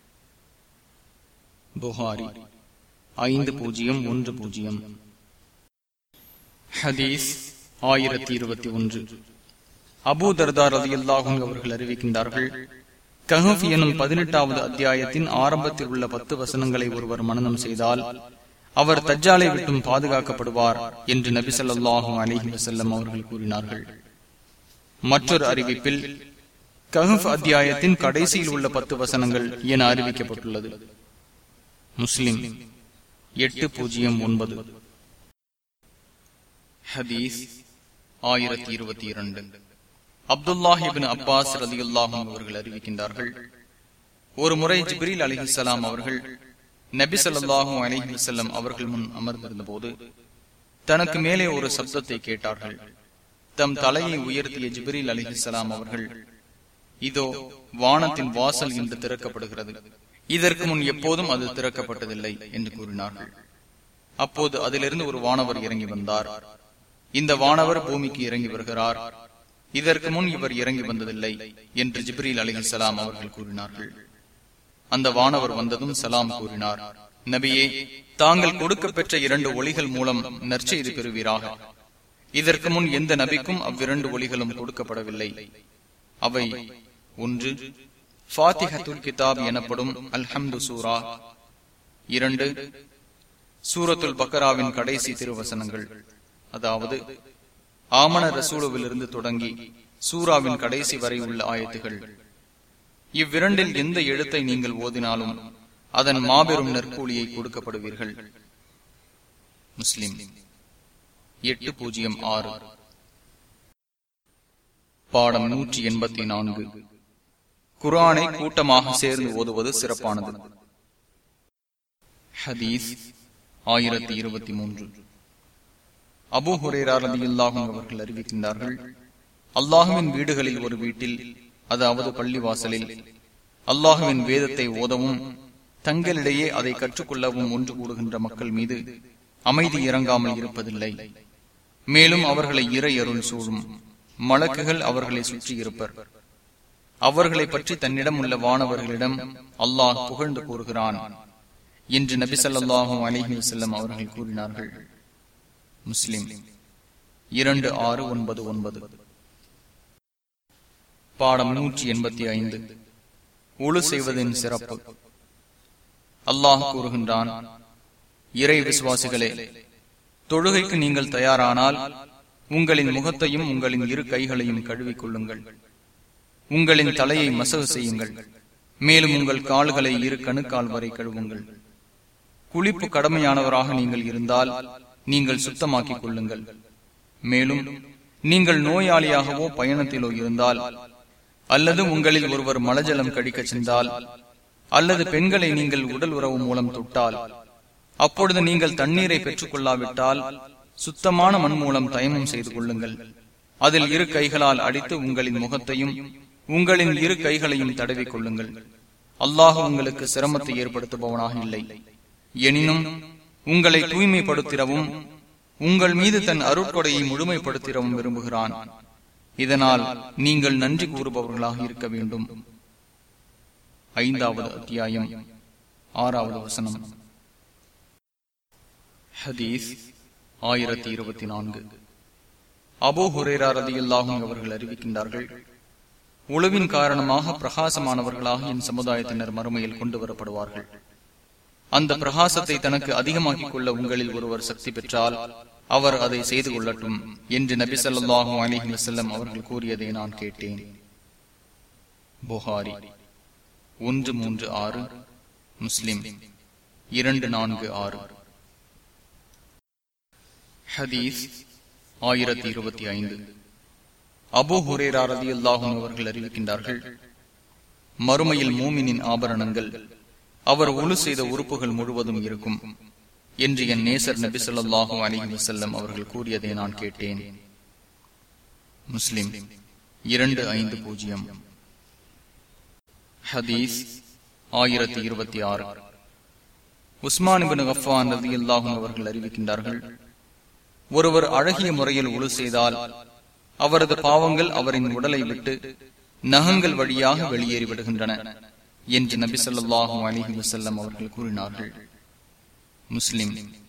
புகாரி 5010. ஹதீஸ் 1021. அபூ தர்தா ரலியல்லாஹு அன்ஹு அவர்கள் அறிவிக்கின்றார்கள், கஹஃப் எனும் 18வது அத்தியாயத்தின் ஆரம்பத்தில் உள்ள 10 வசனங்களை ஒருவர் மனனம் செய்தால் அவர் தஜ்ஜாலை விட்டும் பாதுகாக்கப்படுவார் என்று நபி ஸல்லல்லாஹு அலைஹி வஸல்லம் அவர்கள் கூறினார்கள். மற்றொரு அறிவிப்பில் கஹஃப் அத்தியாயத்தின் கடைசியில் உள்ள 10 வசனங்கள் என அறிவிக்கப்பட்டுள்ளது. முஸ்லிம் 809. ஹதீஸ் 1022. அப்துல்லாஹ் இப்னு அப்பாஸ் ரலியல்லாஹு அன்ஹு அவர்கள் அறிவிக்கின்றார்கள், ஒரு முறை ஜிப்ரீல் அலைஹிஸ்ஸலாம் அவர்கள் நபி ஸல்லல்லாஹு அலைஹி வஸல்லம் அவர்கள் முன் அமர்ந்திருந்த போது தனக்கு மேலே ஒரு சப்தத்தை கேட்டார்கள். தம் தலையை உயர்த்திய ஜிப்ரீல் அலைஹிஸ்ஸலாம் அவர்கள், இதோ வானத்தின் வாசல் என்று திறக்கப்படுகிறது, இதற்கு முன் எப்போதும் அது திறக்கப்பட்டதில்லை என்று கூறினார்கள். அப்போது அதிலிருந்து ஒரு வானவர் இறங்கி வந்தார். இந்த வானவர் பூமிக்கு இறங்கி வருகிறார், இதற்கு முன் இவர் இறங்கி வந்ததில்லை என்று ஜிப்ரீல் அலைஹிஸ்ஸலாம் அவர்கள் கூறினார்கள். அந்த வானவர் வந்ததும் சலாம் கூறினார், நபியே, தாங்கள் கொடுக்க பெற்ற 2 ஒளிகள் மூலம் நற்செய்தி பெறுவீராக. இதற்கு முன் எந்த நபிக்கும் அவ்விரண்டு ஒளிகளும் கொடுக்கப்படவில்லை. அவை: 1, ஃபாத்திஹத்துல் கிதாப் எனப்படும் அல்ஹம்து சூரா. 2, சூரத்துல் பக்கராவின் கடைசி திருவசனங்கள், அதாவது ஆமன ரசூலுவிலிருந்து தொடங்கி சூராவின் கடைசி வரை உள்ள ஆயத்துகள். இவ்விரண்டில் எந்த எழுத்தை நீங்கள் ஓதினாலும் அதன் மாபெரும் நற்கூலியை கொடுக்கப்படுவீர்கள். முஸ்லிம் 806. பாடம் 184. குர்ஆனை கூட்டமாக சேர்ந்து ஓதுவது சிறப்பானது. ஹதீஸ் 1023. அபூ ஹுரைரா ரலியல்லாஹு அன்ஹு அவர்கள் அறிவிக்கின்றார்கள், அல்லாஹுவின் வீடுகளில் ஒரு வீட்டில், அதாவது பள்ளிவாசலில், அல்லாஹுவின் வேதத்தை ஓதவும் தங்களிடையே அதை கற்றுக்கொள்ளவும் ஒன்று கூடுகின்ற மக்கள் மீது அமைதி இறங்காமல் இருப்பதில்லை. மேலும் அவர்களை இறை அருள் சூழும். மலக்குகள் அவர்களை சுற்றி இருப்பர். அவர்களை பற்றி தன்னிடம் உள்ள வானவர்களிடம் அல்லாஹ் புகழ்ந்து கூறுகிறான் என்று நபி ஸல்லல்லாஹு அலைஹி வஸல்லம் அவர்கள் கூறினார்கள். முஸ்லிம் 2699. பாடம் 185. உழு செய்வதின் சிறப்பு. அல்லாஹ் கூறுகின்றான், இறை விசுவாசிகளே, தொழுகைக்கு நீங்கள் தயாரானால் உங்களின் முகத்தையும் உங்களின் இரு கைகளையும் கழுவிக் கொள்ளுங்கள். உங்களின் தலையை மசகு செய்யுங்கள். மேலும் உங்கள் கால்களை இரு கணுக்கால் வரை கழுவுங்கள். குளிப்பு கடமையானவராக நீங்கள் இருந்தால் நீங்கள் சுத்தமாக்கிக் கொள்ளுங்கள். மேலும் நீங்கள் நோயாளியாகவோ பயணத்திலோ இருந்தால், அல்லது உங்களில் ஒருவர் மலஜலம் கடிக்க சென்றால், அல்லது பெண்களை நீங்கள் உடல் உறவு மூலம் தொட்டால், அப்பொழுது நீங்கள் தண்ணீரை பெற்றுக் கொள்ளாவிட்டால் சுத்தமான மண் மூலம் தயமம் செய்து கொள்ளுங்கள். அதில் இரு கைகளால் அடித்து உங்களின் முகத்தையும் உங்களின் இரு கைகளையும் தடவிக் கொள்ளுங்கள். அல்லாஹ் உங்களுக்கு சிரமத்தை ஏற்படுத்துபவனாக இல்லை. எனினும் உங்களை தூய்மைப்படுத்திடவும் உங்கள் மீது தன் அருட்கொடையை முழுமைப்படுத்திடவும் விரும்புகிறான். இதனால் நீங்கள் நன்றி கூறுபவர்களாக இருக்க வேண்டும். 5வது அத்தியாயம் 6வது வசனம். ஹதீஸ் 1024. அபூ ஹுரைரா ரலியல்லாஹு அன்ஹு அவர்கள் அறிவிக்கின்றார்கள், உளவின் காரணமாக பிரகாசமானவர்களாக என் சமுதாயத்தினர் மறுமையில் கொண்டு வரப்படுவார்கள். அந்த பிரகாசத்தை தனக்கு அதிகமாக்கிக் கொள்ள உங்களில் ஒருவர் சக்தி பெற்றால் அவர் அதை செய்து கொள்ளட்டும் என்று நபி ஸல்லல்லாஹு அலைஹி வஸல்லம் அவர்கள் கூறியதை நான் கேட்டேன். புகாரி 136, முஸ்லிம் 246. ஹதீஸ் 1025. அபூ ஹுரைரா ரலியல்லாஹு அன்ஹு அவர்கள் அறிவிக்கின்றார்கள், மறுமையில் மூமினின் ஆபரணங்கள் அவர் உழு செய்த உறுப்புகள் முழுவதும் இருக்கும் என்று என் நேசர் நபி ஸல்லல்லாஹு அலைஹி வஸல்லம் அவர்கள் கூறியதை நான் கேட்டேன். முஸ்லிம் 250. ஹதீஸ் 1026. உஸ்மான் இப்னு அஃபான் ரலியல்லாஹு அன்ஹு அவர்கள் அறிவிக்கின்றார்கள், ஒருவர் அழகிய முறையில் உழு செய்தால் அவரது பாவங்கள் அவரின் உடலை விட்டு நகங்கள் வழியாக வெளியேறி விடுகின்றன என்று நபி ஸல்லல்லாஹு அலைஹி வஸல்லம் அவர்கள் கூறினார்கள். முஸ்லிம்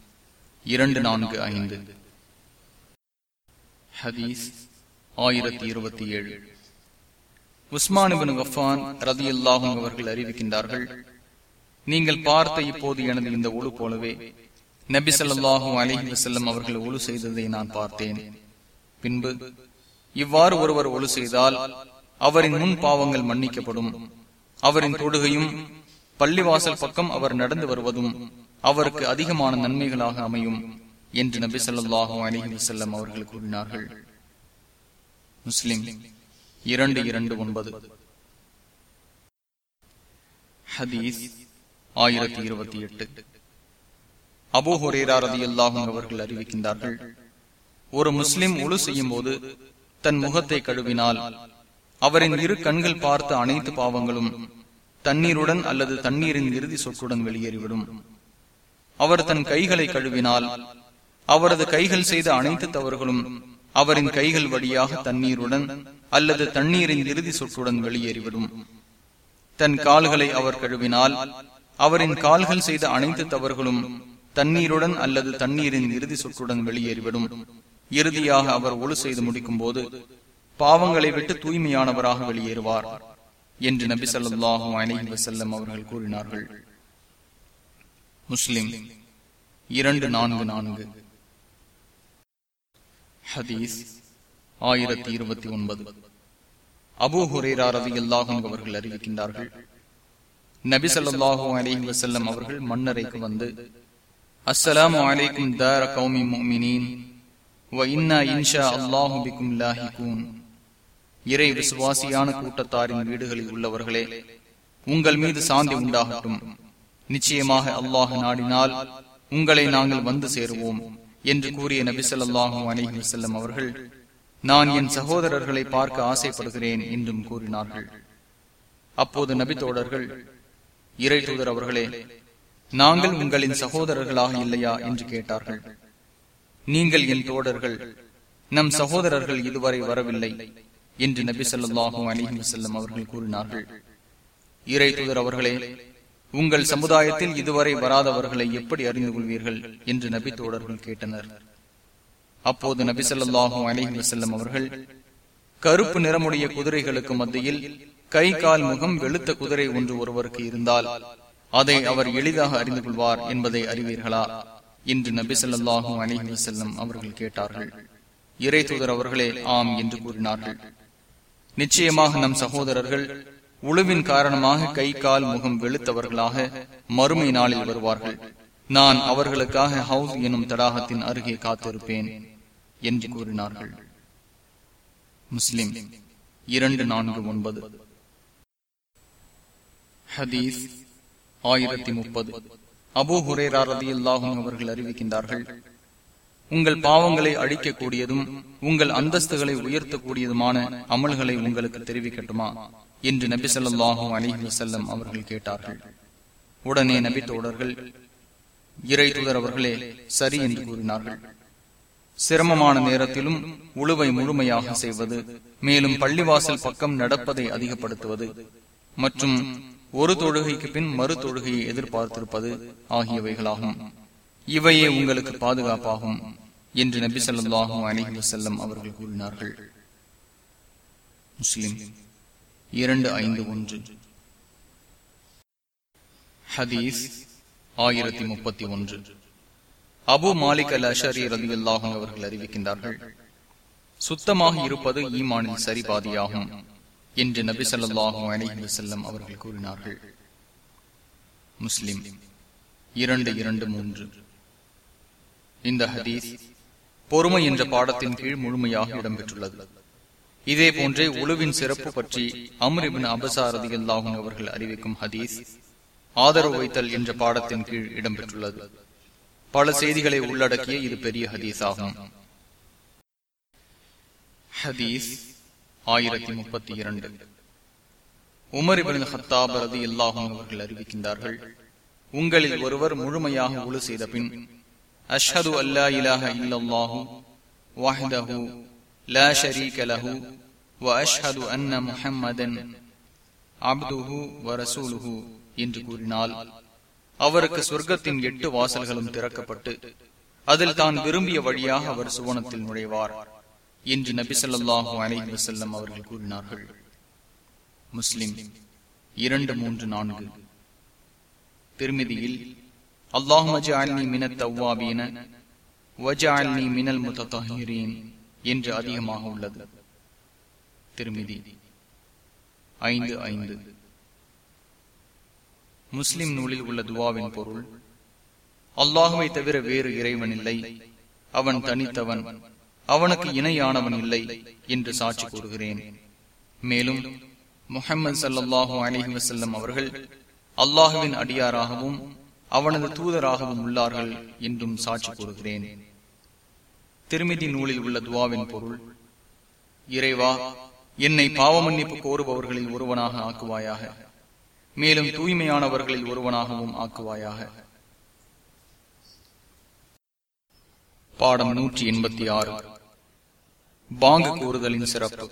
245. ஹதீஸ் 1027. உஸ்மான் இப்னு அஃபான் ரலியல்லாஹு அன்ஹு அவர்கள் அறிவிக்கின்றார்கள், நீங்கள் பார்த்த இப்போது எனது இந்த ஒழு போலவே நபி ஸல்லல்லாஹு அலைஹி வஸல்லம் அவர்கள் ஒழு செய்ததை நான் பார்த்தேன். பின்பு இவ்வாறு ஒருவர் ஒழு செய்தால் அவரின் முன் பாவங்கள் மன்னிக்கப்படும். அவரின் தொழுகையும் பள்ளிவாசல் பக்கம் அவர் நடந்து வருவதும் அவருக்கு அதிகமான நன்மைகளாக அமையும் என்று நபி ஸல்லல்லாஹு அலைஹி வஸல்லம் அவர்கள் கூறினார்கள். முஸ்லிம் 229. ஹதீஸ் 1028. அபூ ஹுரைரா ரலியல்லாஹு அன்ஹு அவர்கள் அறிவிக்கின்றார்கள், ஒரு முஸ்லிம் உழு செய்யும் போது தன் முகத்தை கழுவினால் அவரின் இரு கண்கள் பார்த்த அனைத்து பாவங்களும் தண்ணீருடன் அல்லது தண்ணீரின் இறுதி சொட்டுடன் வெளியேறிவிடும். அவர் தன் கைகளை கழுவினால் அவரது கைகள் செய்த அனைத்து தவறுகளும் அவரின் கைகள் வழியாக தண்ணீருடன் அல்லது தண்ணீரின் இறுதி சொட்டுடன் வெளியேறிவிடும். தன் கால்களை அவர் கழுவினால் அவரின் கால்கள் செய்த அனைத்து தவறுகளும் தண்ணீருடன் அல்லது தண்ணீரின் இறுதி சொட்டுடன் வெளியேறிவிடும். இறுதியாக அவர் ஒழு செய்து முடிக்கும் போது பாவங்களை விட்டு தூய்மையானவராக வெளியேறுவார் என்று நபி ஸல்லல்லாஹு அலைஹி வஸல்லம் அவர்கள் கூறினார்கள். முஸ்லிம் 244. ஹதீஸ் 1029. அபூ ஹுரைரா ரலியல்லாஹு அன்ஹு அவர்கள் அறிவிக்கின்றார்கள், நபி ஸல்லல்லாஹு அலைஹி வஸல்லம் அவர்கள் மன்னரைக்கு வந்து, அஸ்ஸலாமு அலைக்கும் தார கௌமி முஃமினீன் வ இன்னா இன்ஷா அல்லாஹு பிக்கும் லாஹிகூன். இறை விசுவாசியான கூட்டத்தாரின் வீடுகளில் உள்ளவர்களே, உங்கள் மீது சாந்தி உண்டாகட்டும். நிச்சயமாக அல்லாஹ் நாடினால் உங்களை நாங்கள் வந்து சேருவோம் என்று கூறிய நபி ஸல்லல்லாஹு அலைஹி வஸல்லம் அவர்கள், நான் என் சகோதரர்களை பார்க்க ஆசைப்படுகிறேன் என்றும் கூறினார்கள். அப்போது நபி தோழர்கள், இறை தூதர் அவர்களே, நாங்கள் உங்களின் சகோதரர்களாக இல்லையா என்று கேட்டார்கள். நீங்கள் என் தோழர்கள், நம் சகோதரர்கள் இதுவரை வரவில்லை என்று நபி ஸல்லல்லாஹு அலைஹி வஸல்லம் அவர்கள் கூறினார்கள். இறை தூதர் அவர்களே, உங்கள் சமுதாயத்தில் இதுவரை வராதவர்களை எப்படி அறிந்து கொள்வீர்கள் என்று நபி தோழர்கள் கேட்டனர். அப்போது நபி ஸல்லல்லாஹு அலைஹி வஸல்லம் அவர்கள், கருப்பு நிறமுடைய குதிரைகளுக்கு மத்தியில் கை கால் முகம் வெளுத்த குதிரை ஒன்று ஒருவருக்கு இருந்தால் அதை அவர் எளிதாக அறிந்து கொள்வார் என்பதை அறிவீர்களா என்று நபி ஸல்லல்லாஹு அலைஹி வஸல்லம் அவர்கள் கேட்டார்கள். இறை தூதர் அவர்களே, ஆம் என்று கூறினார்கள். நிச்சயமாக நம் சகோதரர்கள் உழுவின் காரணமாக கை கால் முகம் வெளுத்தவர்களாக மறுமை நாளில் வருவார்கள். நான் அவர்களுக்காக ஹவுஸ் எனும் தடாகத்தின் அருகே காத்திருப்பேன் என்று கூறினார்கள். முஸ்லிம் 249. ஹதீஸ் 1030. அபூ ஹுரைரா ரலியல்லாஹு அன்ஹு அவர்கள் அறிவிக்கின்றார்கள், உங்கள் பாவங்களை அழிக்கக்கூடியதும் உங்கள் அந்தஸ்துகளை உயர்த்தக்கூடியதுமான அமல்களை உங்களுக்கு தெரிவிக்கட்டுமா என்று நபி ஸல்லல்லாஹு அலைஹி வஸல்லம் அவர்கள் கேட்டார்கள். உடனே நபி தோழர்கள், இறை தூதர் அவர்களே, சரி என்று கூறினார்கள். சிரமமான நேரத்திலும் உழுவை முழுமையாக செய்வது, மேலும் பள்ளிவாசல் பக்கம் நடப்பதை அதிகப்படுத்துவது மற்றும் ஒரு தொழுகைக்கு பின் மறு தொழுகையை எதிர்பார்த்திருப்பது ஆகியவைகளாகும். இவையே உங்களுக்கு பாதுகாப்பாகும் என்று நபி ஸல்லல்லாஹு அலைஹி வஸல்லம் அவர்கள் கூறினார்கள். முஸ்லிம் 251. ஹதீஸ் 1031. அபூ மாலிக் அல் அஷரி ரலியல்லாஹு அன்ஹு அவர்கள் அறிவிக்கின்றார்கள், சுத்தமாக இருப்பது ஈமானில் சரிபாதியாகும் என்று நபி ஸல்லல்லாஹு அலைஹி வஸல்லம் அவர்கள் கூறினார்கள். முஸ்லிம் 223. இந்த ஹதீஸ் பொறுமை என்ற பாடத்தின் கீழ் முழுமையாக இடம்பெற்றுள்ளது. இதே போன்றே உழுவின் சிறப்பு பற்றி அம்ர் இப்னு அபஸா ரலியல்லாஹு அன்ஹு அவர்கள் அறிவிக்கும் ஹதீஸ் ஆதரவு வைத்தல் என்ற பாடத்தின் கீழ் இடம்பெற்றுள்ளது. பல செய்திகளை உள்ளடக்கிய இது பெரிய ஹதீஸ் ஆகும். ஹதீஸ் 1032. உமர் இப்னு ஹத்தாப் ரலியல்லாஹு அன்ஹு அவர்கள் அறிவிக்கின்றார்கள், உங்களில் ஒருவர் முழுமையாக உழு செய்த பின் அஷ்ஹது அல்லா இலாஹ இல்லல்லாஹு வஹ்தஹு லா ஷரீக லஹு வ அஷ்ஹது அன்ன முஹம்மதன் அப்துஹு வ ரசூலுஹு என்று கூறினால் அவருக்கு சொர்க்கத்தின் 8 வாசல்களும் திறக்கப்பட்டு அதில் தான் விரும்பிய வழியாக அவர் சுவனத்தில் நுழைவார் என்று நபி ஸல்லல்லாஹு அலைஹி வஸல்லம் அவர்கள் கூறினார்கள். முஸ்லிம் 234. திர்மிதியில் அல்லாஹும்ம ஜஅல்னி மினத் தவ்வாபீன வஜஅல்னி மினல் முத்தஹிரீன் என்று அதிகமாக உள்ளது. திர்மிதி 5:5. முஸ்லிம் நூலில் உள்ள துவாவின் பொருள், அல்லாஹுவை தவிர வேறு இறைவன் இல்லை, அவன் தனித்தவன், அவனுக்கு இணையானவன் இல்லை என்று சாட்சி கூறுகிறேன். மேலும் முஹம்மது ஸல்லல்லாஹு அலைஹி வஸல்லம் அவர்கள் அல்லாஹுவின் அடியாராகவும் அவனது தூதராகவும் உள்ளார்கள் என்றும் சாட்சி கூறுகிறேன். திர்மிதி நூலில் உள்ள துவாவின் பொருள், இறைவா, என்னை பாவ மன்னிப்பு கோருபவர்களில் ஒருவனாக ஆக்குவாயாக. மேலும் தூய்மையானவர்களில் ஒருவனாகவும் ஆக்குவாயாக. பாடம் 186. பாங்கு கூறுதலின் சிறப்பு.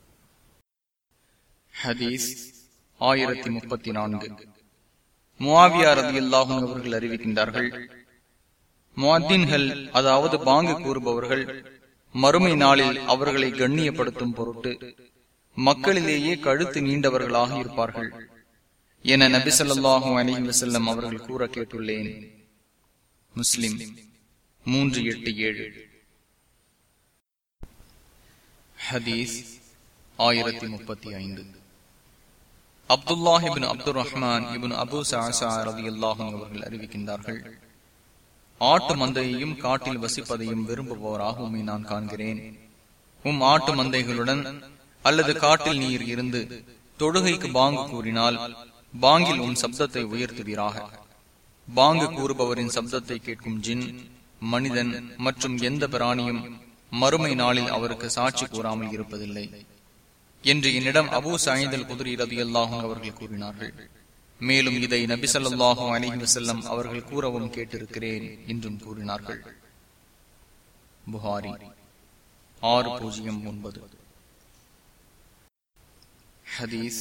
ஹதீஸ் 1034. முஆவியா ரலியல்லாஹு அன்ஹு அவர்கள் அறிவிக்கின்றார்கள், முஅத்தின்கள், அதாவது பாங்கு கூறுபவர்கள், மறுமை நாளில் அவர்களை கண்ணியப்படுத்தும் பொருட்டு மக்களிலேயே கழுத்து நீண்டவர்களாக இருப்பார்கள் என நபி ஸல்லல்லாஹு அலைஹி வஸல்லம் அவர்கள் கூற கேட்டுள்ளேன். முஸ்லிம் 387. ஹதீஸ் 1035. Abdullah ibn Abdur Rahman ibn Abu Sasa ரலியல்லாஹு அன்ஹு அவர்கள் அறிவிக்கின்றார்கள், ஆட்டு மந்தையையும் காட்டில் வசிப்பதையும் விரும்புபவராக உம்மை நான் காண்கிறேன். ஆட்டு மந்தைகளுடன் அல்லது காட்டில் நீர் இருந்து தொழுகைக்கு பாங்கு கூறினால் பாங்கில் சப்தத்தை உயர்த்துவீராக. பாங்கு கூறுபவரின் சப்தத்தை கேட்கும் ஜின், மனிதன் மற்றும் எந்த பிராணியும் மறுமை நாளில் அவருக்கு சாட்சி கூறாமல் இருப்பதில்லை என்று என்னிடம் அபூ சயீத் அல் குத்ரி ரலியல்லாஹு அன்ஹு அவர்கள் கூறினார்கள். மேலும் இதை நபி ஸல்லல்லாஹு அலைஹி வஸல்லம் அவர்கள் கூறவும் கேட்டிருக்கிறேன் என்றும் கூறினார்கள். புகாரி 609. ஹதீஸ்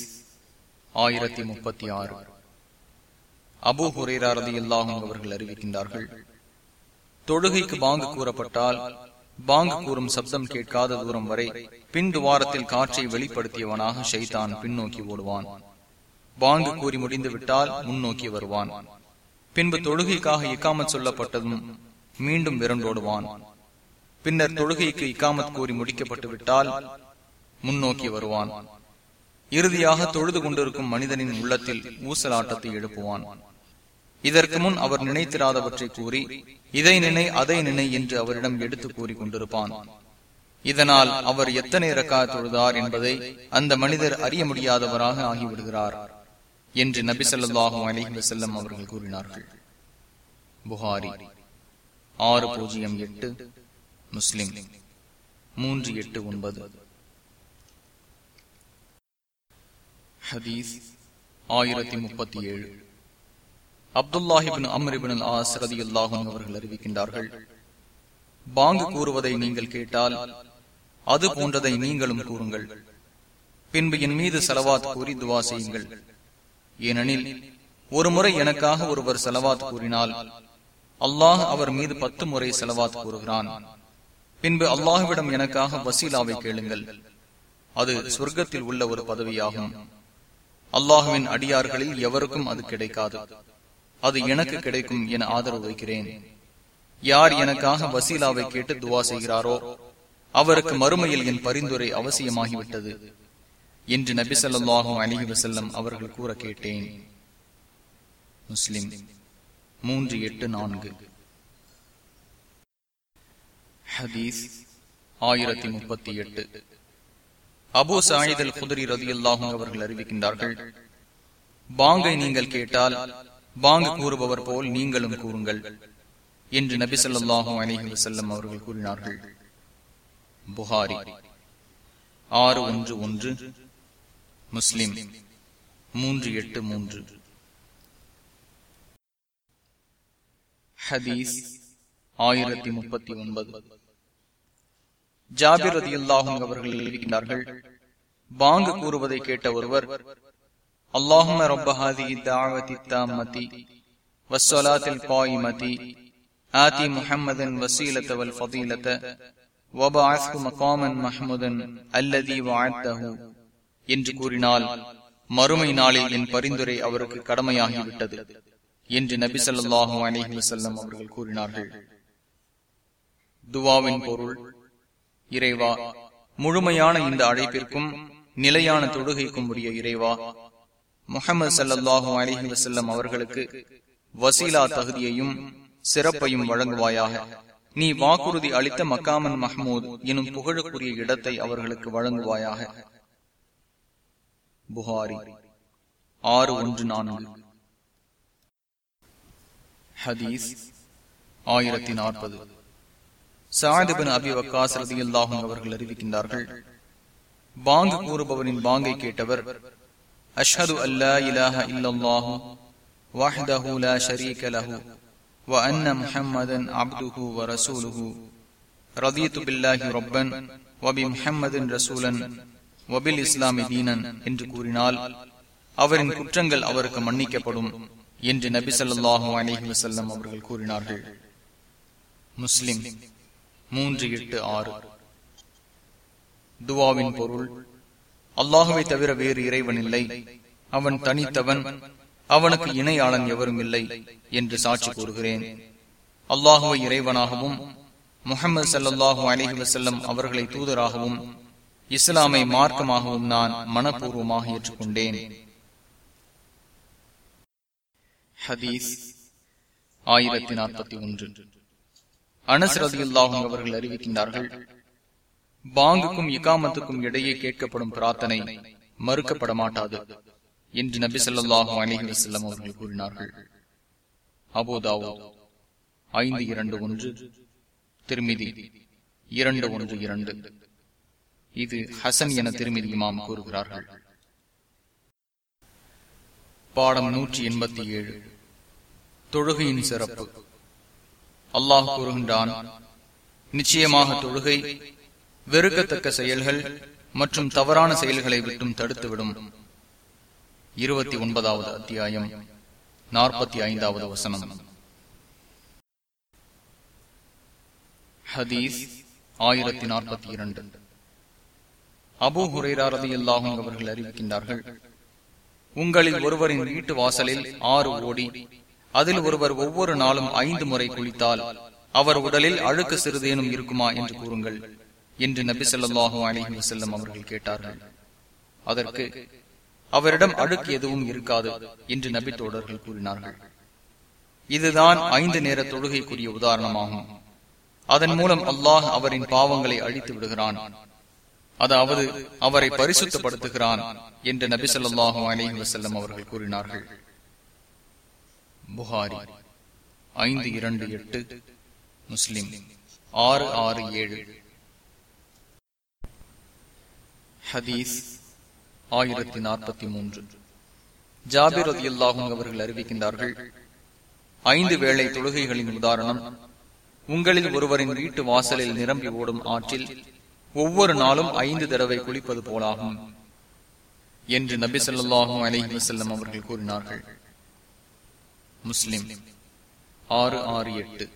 1036. அபூ ஹுரைரா ரலியல்லாஹு அன்ஹு அவர்கள் அறிவிக்கின்றார்கள், தொழுகைக்கு பாங்கு கூறப்பட்டால் பாங்கு கூறும் சப்தம் கேட்காத தூரம் வரை பின் துவாரத்தில் காற்றை வெளிப்படுத்தியவனாக ஷைத்தான் பின்னோக்கி ஓடுவான். பாங்கு கூறி முடிந்து விட்டால் முன்னோக்கி வருவான். பின்பு தொழுகைக்காக இக்காமத் சொல்லப்பட்டதும் மீண்டும் விரண்டோடுவான். பின்னர் தொழுகைக்கு இக்காமத் கூறி முடிக்கப்பட்டு விட்டால் முன்னோக்கி வருவான். இறுதியாக தொழுது கொண்டிருக்கும் மனிதனின் உள்ளத்தில் ஊசலாட்டத்தை எழுப்புவான். இதற்கு முன் அவர் நினைத்திராதவற்றை கூறி இதை நினை அதை நினை என்று அவரிடம் எடுத்து கூறி கொண்டிருப்பான். இதனால் அவர் எத்தனை ரக்காத் தொழுதார் என்பதை அந்த மனிதர் அறிய முடியாதவராக ஆகிவிடுகிறார் என்று நபி ஸல்லல்லாஹு அலைஹி வஸல்லம் அவர்கள் கூறினார்கள். புகாரி 608. முஸ்லிம் 389. ஹதீஸ் 1037. Abdullah ibn Amr ibn al As ரலியல்லாஹு அன்ஹு அவர்கள் அறிவிக்கின்றார்கள், பாங்கு கூறுவதை நீங்கள் கேட்டால் அது போன்றதை நீங்களும் கூறுங்கள். பின்பு என் மீது ஸலவாத் கூறி துவா செய்யுங்கள். ஏனெனில் ஒரு முறை எனக்காக ஒருவர் ஸலவாத் கூறினால் அல்லாஹ் அவர் மீது 10 முறை ஸலவாத் கூறுகிறான். பின்பு அல்லாஹ்விடம் எனக்காக வசீலாவை கேளுங்கள். அது சொர்க்கத்தில் உள்ள ஒரு பதவியாகும். அல்லாஹ்வின் அடியார்களில் எவருக்கும் அது கிடைக்காது. அது எனக்கு கிடைக்கும் என ஆதரவு வைக்கிறேன். யார் எனக்காக வசீலாவை கேட்டு துவா செய்கிறாரோ அவருக்கு மறுமையில் என் பரிந்துரை அவசியமாகிவிட்டது என்று நபி ஸல்லல்லாஹு அலைஹி வஸல்லம் அவர்கள் கூற கேட்டேன். முஸ்லிம் 384. ஹதீஸ் 1038. அபூ சயீத் அல் குத்ரி ரலியல்லாஹு அன்ஹு அவர்கள் அறிவிக்கின்றார்கள், பாங்கை நீங்கள் கேட்டால் பாங்கு கூறுபவர் போல் நீங்களும் கூறுங்கள் என்று நபி ஸல்லல்லாஹு அலைஹி வஸல்லம் அவர்கள் கூறினார்கள். புகாரி 611. முஸ்லிம் 383. ஹதீஸ் 1039. ஜாபிர் ரலியல்லாஹு அன்ஹு அவர்கள் அறிவிக்கின்றார்கள், பாங்கு கூறுவதை கேட்ட ஒருவர், அல்லாஹும்ம ரப்ப ஹாதிஹி தஅவத்தி தாம்மதி வஸ்ஸலாத்தில் காயிமதி ஆதி முஹம்மதன் வஸீலத வல் ஃபதீலத வபஅஸ்ஹு மகாமன் மஹ்மூதன் அல்லதி வஅதஹு என்று கூறினால் மறுமை நாளில் என் பரிந்துரை அவருக்கு கடமையாகிவிட்டது என்று நபி ஸல்லல்லாஹு அலைஹி வஸல்லம் அவர்கள் கூறினார்கள். துவாவின் பொருள்: இறைவா, முழுமையான இந்த அழைப்பிற்கும் நிலையான தொழுகைக்கும் உரிய இறைவா, முஹம்மது ஸல்லல்லாஹு அலைஹி வஸல்லம் அவர்களுக்கு வசீலா தகுதியையும் சிறப்பையும் வழங்குவாயாக. நீ வாக்குறுதி அளித்த மக்காமன் மஹ்மூத் எனும் புகழுக்குரிய இடத்தை அவர்களுக்கு வழங்குவாயாக. புகாரி 614. ஹதீஸ் 1040. சஅத் இப்னு அபி வக்காஸ் ரலியல்லாஹு அன்ஹு அவர்கள் அறிவிக்கின்றார்கள், பாங்கு கூறுபவரின் பாங்கை கேட்டவர் அஷ்ஹது அல்லா இலாஹ இல்லல்லாஹு வஹ்தஹு லா ஷரீக லஹு வ அன்ன முஹம்மதன் அப்துஹு வ ரசூலுஹு ரதீது பில்லாஹி ரப்பன் வ பி முஹம்மதின் ரசூலன் வ பில் இஸ்லாமி தீனன் என்று கூறினால் அவரின் குற்றங்கள் அவருக்கு மன்னிக்கப்படும் என்று நபி ஸல்லல்லாஹு அலைஹி வஸல்லம் அவர்கள் கூறினார்கள். முஸ்லிம் 386. துஆவின் பொருள்: அல்லாஹுவை தவிர வேறு இறைவன் இல்லை, அவன் தனித்தவன், அவனுக்கு இணையாளன் எவரும் இல்லை என்று சாட்சி கூறுகிறேன். அல்லாஹுவை இறைவனாகவும் முஹம்மது ஸல்லல்லாஹு அலைஹி வஸல்லம் அவர்களை தூதராகவும் இஸ்லாமை மார்க்கமாகவும் நான் மனப்பூர்வமாக ஏற்றுக்கொண்டேன். ஹதீஸ் 1041. அனஸ் ரலியல்லாஹு அவர்கள் அறிவிக்கின்றார்கள், பாங்குக்கும் இகாமத்துக்கும் இடையே கேட்கப்படும் பிரார்த்தனை மறுக்கப்பட மாட்டாது என்று நபி ஸல்லல்லாஹு அலைஹி வஸல்லம் அவர்கள் கூறினார்கள். Abu Dawud 521, Tirmidhi 212. இது ஹசன் என திர்மிதி இமாம் கூறுகிறார்கள். பாடம் 187. தொழுகையின் சிறப்பு. அல்லாஹ் கூறுகின்றான், நிச்சயமாக தொழுகை வெறுக்கத்தக்க செயல்கள் மற்றும் தவறான செயல்களை விட்டும் தடுத்துவிடும். 29வது அத்தியாயம் 45வது வசனம். ஹதீஸ் 1042. அபூ ஹுரைரா ரலியல்லாஹு அன்ஹு அவர்கள் அறிவிக்கின்றார்கள், உங்களில் ஒருவரின் வீட்டு வாசலில் 6 ஓடி அதில் ஒருவர் ஒவ்வொரு நாளும் 5 முறை குளித்தால் அவர் உடலில் அழுக்கு சிறிதேனும் இருக்குமா என்று கூறுங்கள் என்று நபி ஸல்லல்லாஹு அலைஹி வஸல்லம் அவர்கள் கேட்டார்கள். அதற்கு அவரிடம் அழுக்கு எதுவும் இருக்காது என்று நபி தோழர்கள் கூறினார்கள். இதுதான் 5 நேர தொழுகைக்குரிய உதாரணமாகும். அதன் மூலம் அல்லாஹ் அவரின் பாவங்களை அழித்து விடுகிறான், அதாவது அவரை பரிசுத்தப்படுத்துகிறான் என்று நபி ஸல்லல்லாஹு அலைஹி வஸல்லம் அவர்கள் கூறினார்கள். புகாரி 528, முஸ்லிம் 667. ஹதீஸ் 1043. ஜாபிர் ரலியல்லாஹு அன்ஹு அவர்கள் அறிவிக்கின்றார்கள், 5 வேளை தொழுகைகளின் உதாரணம் உங்களில் ஒருவரின் வீட்டு வாசலில் நிரம்பி ஓடும் ஆற்றில் ஒவ்வொரு நாளும் 5 தடவை குளிப்பது போலாகும் என்று நபி ஸல்லல்லாஹு அலைஹி வஸல்லம் அவர்கள் கூறினார்கள். முஸ்லிம் 668.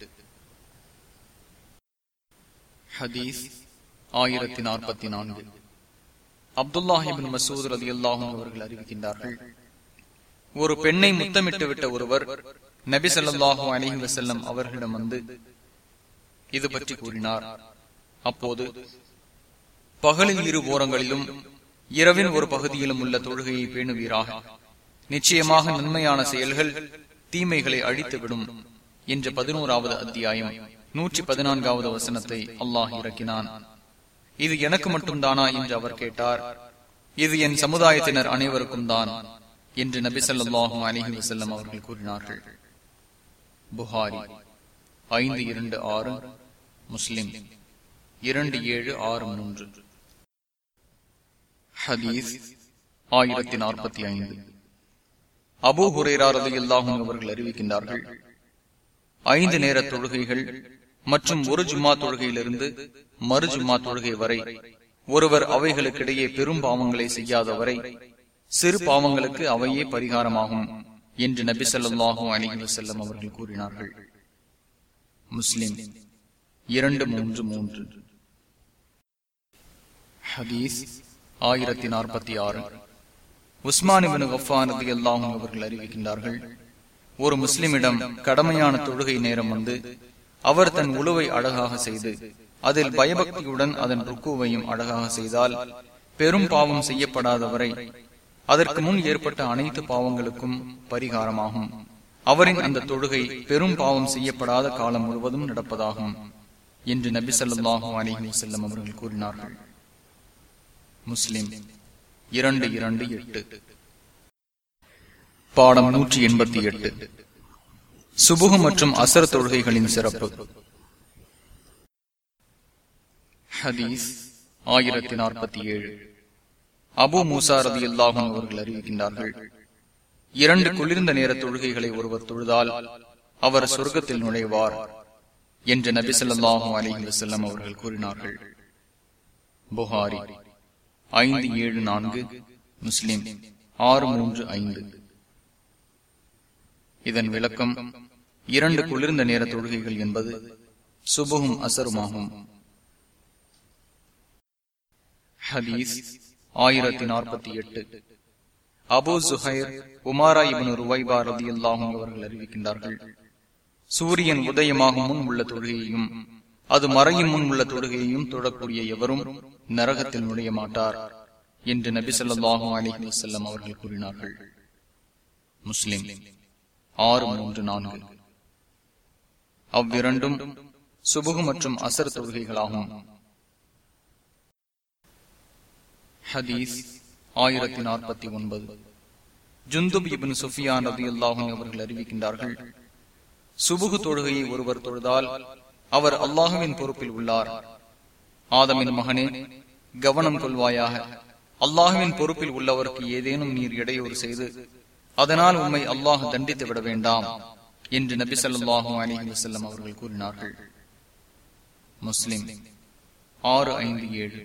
ஹதீஸ் 1044. அப்துல்லாஹ் இப்னு மஸ்ஊத் ரலியல்லாஹு அன்ஹு அவர்கள் அறிவிக்கின்றார்கள், ஒரு பெண்ணை முத்தமிட்டு விட்ட ஒருவர் நபி ஸல்லல்லாஹு அலைஹி வஸல்லம் அவர்களிடம் வந்து இது பற்றி கூறினார். அப்போது, பகலின் 2 ஓரங்களிலும் இரவின் ஒரு பகுதியிலும் உள்ள தொழுகையை பேணுவீராக, நிச்சயமாக நன்மையான செயல்கள் தீமைகளை அழித்துவிடும் என்ற 11வது அத்தியாயம் 114வது வசனத்தை அல்லாஹ் இறக்கினான். இது எனக்கு மட்டும்தானா என்று அவர் கேட்டார். இது என் சமுதாயத்தினர் அனைவருக்கும் தான் என்று நபி ஸல்லல்லாஹு அலைஹி வஸல்லம் அவர்கள் கூறினார்கள். புகாரி 526, முஸ்லிம் 2763. ஹதீஸ் 1045. அபூ ஹுரைரா ரலியல்லாஹு அன்ஹு அவர்கள் அறிவிக்கின்றார்கள், 5 நேர தொழுகைகள் மற்றும் ஒரு ஜும்மா தொழுகையிலிருந்து மறு ஜும்மா தொழுகை வரை ஒருவர் அவைகளுக்கிடையே பெரும் பாவங்களை செய்யாதவரை சிறு பாவங்களுக்கு அவையே பரிகாரமாகும் என்று நபி ஸல்லல்லாஹு அலைஹி வஸல்லம் அவர்கள் கூறினார்கள். முஸ்லிம் 233. ஹதீஸ் 1046. உஸ்மான் இப்னு கஃபான் ரலியல்லாஹு அன்ஹு அவர்கள் அறிவிக்கின்றார்கள், ஒரு முஸ்லிமிடம் கடமையான தொழுகை நேரம் வந்து அவர் தன் உழுவை அழகாக செய்து அதில் பயபக்தியுடன் அதன் ருக்குவையும் அழகாக செய்தால் பெரும் பாவம் செய்யப்படாதவரை அதற்கு முன் ஏற்பட்ட அனைத்து பாவங்களுக்கும் பரிகாரமாகும். அவரின் அந்த தொழுகை பெரும் பாவம் செய்யப்படாத காலம் முழுவதும் நடப்பதாகும் என்று நபி ஸல்லல்லாஹு அலைஹி வஸல்லம் அவர்கள் கூறினார்கள். முஸ்லிம் 228. பாடம் 188. சுபுஹ் மற்றும் அசர் தொழுகைகளின் சிறப்பு. ஹதீஸ் 1047. அபு மூசா ரலியல்லாஹு அன்ஹு அவர்கள் அறிவிக்கின்றார்கள், 2 குளிர்ந்த நேர தொழுகைகளை ஒருவர் தொழுதால் அவர் சொர்க்கத்தில் நுழைவார் என்று நபி ஸல்லல்லாஹு அலைஹி வஸல்லம் அவர்கள் கூறினார்கள். புகாரி 574, முஸ்லிம் 635. இதன் விளக்கம், 2 குளிர்ந்த நேர தொழுகைகள் என்பது சுபஹும் அசருமாகும். ஹதீஸ் 1048. அபூ ஸுஹைர் உமாரா இப்னு ருவைபா ரலியல்லாஹு அன்ஹு அவர்கள் அறிவிக்கின்றார்கள், சூரியன் உதயமாகும் முன் உள்ள தொழுகையையும் அது மறையும் முன் உள்ள தொழுகையையும் தொழக்கூடிய எவரும் நரகத்தில் நுழைய மாட்டார் என்று நபி ஸல்லல்லாஹு அலைஹி வஸல்லம் அவர்கள் கூறினார்கள். முஸ்லிம் 634. அவ்விரண்டும் சுபஹ் மற்றும் அசர் தொழுகைகளாகும். ஹதீஸ் 1049. ஜுந்துப் இப்னு சுஃபியான் ரலியல்லாஹு அன்ஹு அவர்கள் அறிவிக்கின்றார்கள், சுபஹ் தொழுகையை ஒருவர் தொழுதால் அவர் அல்லாஹுவின் பொறுப்பில் உள்ளார். ஆதமின் மகனே, கவனம் கொள்வாயாக. அல்லாஹுவின் பொறுப்பில் உள்ளவருக்கு ஏதேனும் நீர் இடையூறு செய்து அதனால் உம்மை அல்லாஹ் தண்டித்து விட வேண்டாம் என்று நபி ஸல்லல்லாஹு அலைஹி வஸல்லம் அவர்கள் கூறினார்கள். முஸ்லிம் 657.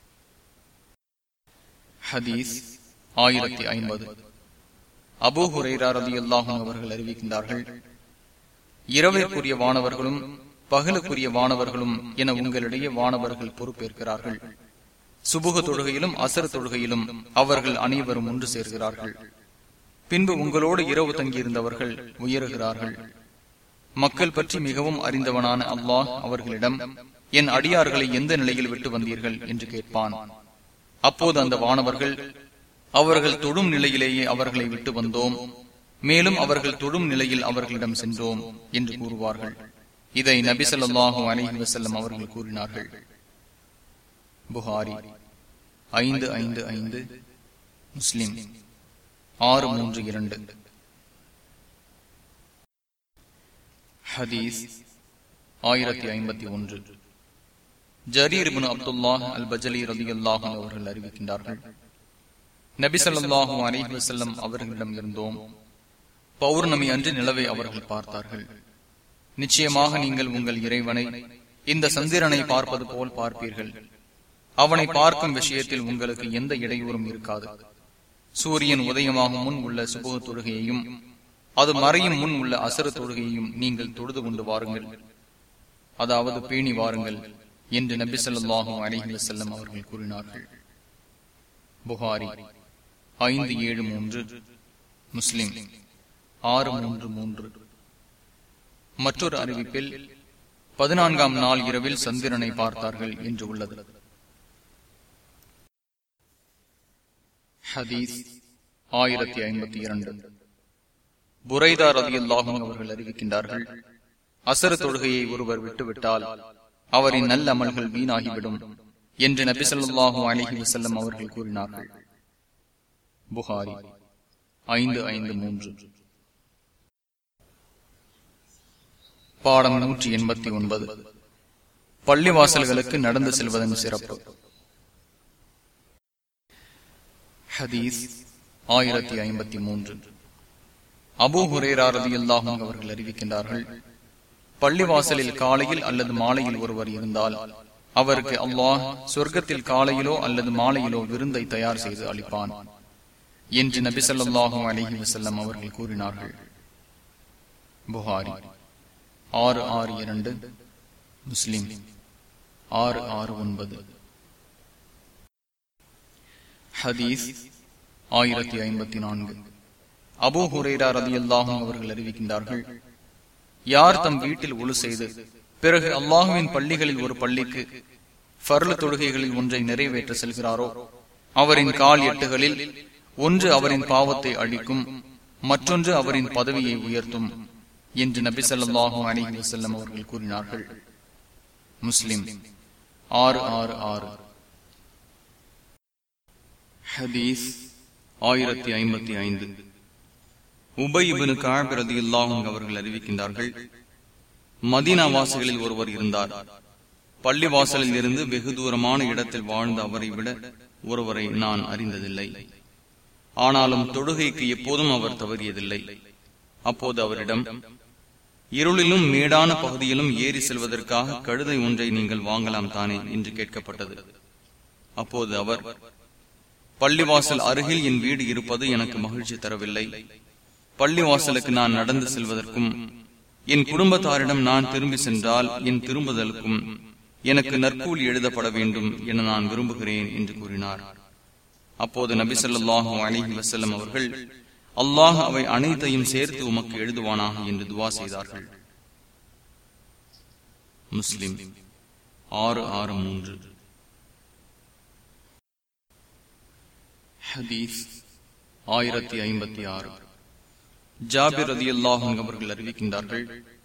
ஹதீஸ் 1050. அபூ ஹுரைரா ரலியல்லாஹு அன்ஹு அவர்கள் அறிவிக்கின்றார்கள், இரவிற்குரிய வானவர்களும் பகலுக்குரிய வானவர்களும் என உங்களிடையே வானவர்கள் பொறுப்பேற்கிறார்கள். சுபுக தொழுகையிலும் அசர் தொழுகையிலும் அவர்கள் அனைவரும் ஒன்று சேர்கிறார்கள். பின்பு உங்களோடு இரவு தங்கியிருந்தவர்கள் உயருகிறார்கள். மக்கள் பற்றி மிகவும் அறிந்தவனான அல்லாஹ் அவர்களிடம், என் அடியார்களை எந்த நிலையில் விட்டு வந்தீர்கள் என்று கேட்பான். அப்போது அந்த வானவர்கள், அவர்கள் தொழும் நிலையிலேயே அவர்களை விட்டு வந்தோம், மேலும் அவர்கள் தொழும் நிலையில் அவர்களிடம் சென்றோம் என்று கூறுவார்கள். இதை நபி ஸல்லல்லாஹு அலைஹி வஸல்லம் அவர்கள் கூறினார்கள். புகாரி 555, முஸ்லிம் 632. ஹதீஸ் 1051. ஜரீர் இப்னு அப்துல்லாஹ் அல் பஜலி ரலியல்லாஹு அன்ஹு அவர்கள் அறிவிக்கின்றார்கள், நபி ஸல்லல்லாஹு அலைஹி வஸல்லம் அவர்களிடம் இருந்தோம். பௌர்ணமி அன்று நிலவை அவர்கள் பார்த்தார்கள். நிச்சயமாக நீங்கள் உங்கள் இறைவனை இந்த சந்திரனை பார்ப்பது போல் பார்ப்பீர்கள். அவனை பார்க்கும் விஷயத்தில் உங்களுக்கு எந்த இடையூறும் இருக்காது. சூரியன் உதயமாகும் முன் உள்ள சுபஹ் தொழுகையையும் அது மறையும் முன் உள்ள அசர் தொழுகையையும் நீங்கள் தொழுது கொண்டு வாருங்கள், அதாவது பேணி வாருங்கள் என்று நபி ஸல்லல்லாஹு அலைஹி வஸல்லம் அவர்கள் கூறினார்கள். புகாரி 573, முஸ்லிம் 633. மற்றொரு அறிவிப்பில் 14ஆம் நாள் இரவில் சந்திரனை பார்த்தார்கள் என்று உள்ளது. ஹதீஸ் 1052. புரைதா ரலியல்லாஹு அன்ஹு அவர்கள் அறிவிக்கின்றார்கள், அசர் தொழுகையை ஒருவர் விட்டுவிட்டால் அவரின் நல்ல அமல்கள் வீணாகிவிடும் என்று நபி ஸல்லல்லாஹு அலைஹி வஸல்லம் அவர்கள் கூறினார்கள். புகாரி 553. பாடம் 189. பள்ளிவாசல்களுக்கு நடந்து செல்வதன் சிறப்பு. ஹதீஸ் 1053. அபூ ஹுரைரா ரலியல்லாஹு அன்ஹு அவர்கள் அறிவிக்கின்றார்கள், பள்ளிவாசலில் காலையில் அல்லது மாலையில் ஒருவர் இருந்தால் அவருக்கு அல்லாஹ் சொர்க்கத்தில் காலையிலோ அல்லது மாலையிலோ விருந்தை தயார் செய்து அளிப்பான் என்று நபி ஸல்லல்லாஹு அலைஹி வஸல்லம் அவர்கள் கூறினார்கள். புகாரி 662, முஸ்லிம் 669. ஹதீஸ் 1054. அபூ ஹுரைரா ரலியல்லாஹு அன்ஹு அவர்கள் அறிவிக்கின்றார்கள், யார் தம் வீட்டில் ஒழு செய்து பிறகு அல்லாஹுவின் பள்ளிகளில் ஒரு பள்ளிக்கு ஃபர்ல் தொழுகைகளில் ஒன்றை நிறைவேற்ற செல்கிறாரோ அவரின் கால் எட்டுகளில் ஒன்று அவரின் பாவத்தை அழிக்கும், மற்றொன்று அவரின் பதவியை உயர்த்தும் என்று நபி ஸல்லல்லாஹு அலைஹி வஸல்லம் அவர்கள் கூறினார்கள். முஸ்லிம் 666. ஹதீஸ் 1055. உபை இப்னு கஅப் ரலியல்லாஹு அன்ஹு அவர்கள் அறிவிக்கின்றார்கள், மதீனா வாசிகளில் ஒருவர் இருந்தார். பள்ளி வாசலில் இருந்து வெகு தூரமான இடத்தில் வாழ்ந்த அவரை விட ஒருவரை நான் அறிந்ததில்லை. ஆனாலும் தொழுகைக்கு எப்போதும் அவர் தவறியதில்லை. அப்போது அவரிடம், இருளிலும் மேடான பகுதியிலும் ஏறி செல்வதற்காக கழுதை ஒன்றை நீங்கள் வாங்கலாம் தானே என்று கேட்கப்பட்டது. அப்போது அவர், பள்ளிவாசல் அருகில் என் வீடு இருப்பது எனக்கு மகிழ்ச்சி தரவில்லை. பள்ளிவாசலுக்கு நான் நடந்து செல்வதற்கும் என் குடும்பத்தாரிடம் நான் திரும்பி சென்றால் என் திரும்புதலுக்கும் எனக்கு நற்கூலி எழுதப்பட வேண்டும் என நான் விரும்புகிறேன் என்று கூறினார். அப்போது நபி ஸல்லல்லாஹு அலைஹி வஸல்லம் அவர்கள், அல்லாஹ் அவை அனைத்தையும் சேர்த்து உமக்கு எழுதுவானாக என்று துவா செய்தார்கள். முஸ்லிம் 663. ஹதீஸ் 1056. ஜாபிர் ரலியல்லாஹு அன்ஹு அவர்கள் அறிவிக்கின்றார்கள்,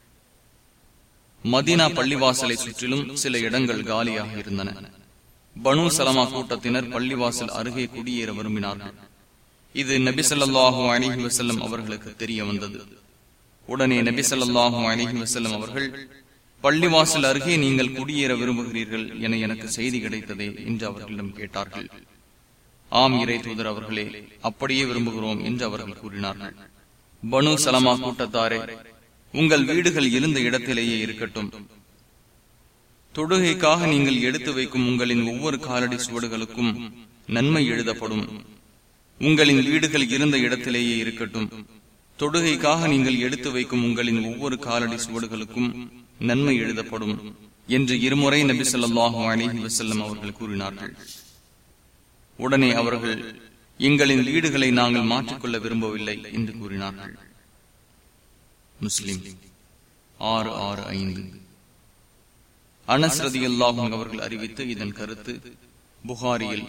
மதீனா பள்ளிவாசலை சுற்றிலும் சில இடங்கள் காலியாக இருந்தன. பனு சலமா கூட்டத்தினர் பள்ளிவாசல் அருகே குடியேற விரும்பினார்கள். இது நபி ஸல்லல்லாஹு அலைஹி வஸல்லம் அவர்களுக்கு தெரிய வந்தது. உடனே நபி ஸல்லல்லாஹு அலைஹி வஸல்லம் அவர்கள், பள்ளிவாசல் அருகே நீங்கள் குடியேற விரும்புகிறீர்கள் என எனக்கு செய்தி கிடைத்ததே என்று அவர்களிடம் கேட்டார்கள். ஆம் இறை தூதர் அவர்களே, அப்படியே விரும்புகிறோம் என்று அவர்கள் கூறினார்கள். பனு சலமா கூட்டத்தாரே, உங்கள் வீடுகள் இருந்த இடத்திலேயே இருக்கட்டும். தொழுகைக்காக நீங்கள் எடுத்து வைக்கும் உங்களின் ஒவ்வொரு காலடி சுவடுகளுக்கும் நன்மை எழுதப்படும். உங்களின் வீடுகள் இருந்த இடத்திலேயே இருக்கட்டும். தொழுகைக்காக நீங்கள் எடுத்து வைக்கும் உங்களின் ஒவ்வொரு காலடி சுவடுகளுக்கும் நன்மை எழுதப்படும் என்று இருமுறை நபி ஸல்லல்லாஹு அலைஹி வஸல்லம் அவர்கள் கூறினார்கள். உடனே அவர்கள், எங்களின் வீடுகளை நாங்கள் மாற்றிக்கொள்ள விரும்பவில்லை என்று கூறினார்கள். முஸ்லிம் 665. அனஸ் ரலியல்லாஹு அன்ஹு அவர்கள் அறிவித்து இதன் கருத்து புகாரியில்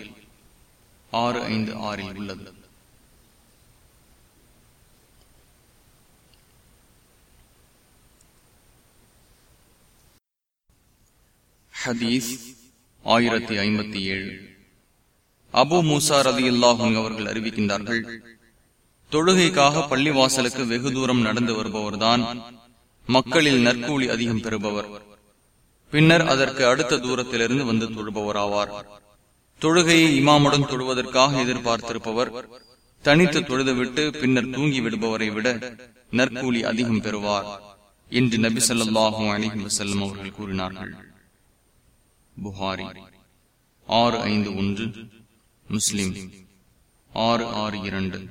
656 உள்ளது. ஹதீஸ் 1057. அபூ மூசா ரலியல்லாஹு அன்ஹு அவர்கள் அறிவிக்கின்றார்கள், தொழுகைக்காக பள்ளிவாசலுக்கு வெகு தூரம் நடந்து வருபவர்தான் மக்களில் நற்கூலி அதிகம் பெறுபவர். பின்னர் அதற்கு அடுத்த தூரத்திலிருந்து வந்து தொழுபவராவார். தொழுகையை இமாமுடன் தொழுவதற்காக எதிர்பார்த்திருப்பவர் தனித்து தொழுதுவிட்டு பின்னர் தூங்கி விடுபவரை விட நற்கூலி அதிகம் பெறுவார் என்று நபி ஸல்லல்லாஹு அலைஹி வஸல்லம் அவர்கள் கூறினார்கள். புகாரி 651, முஸ்லிம் 662.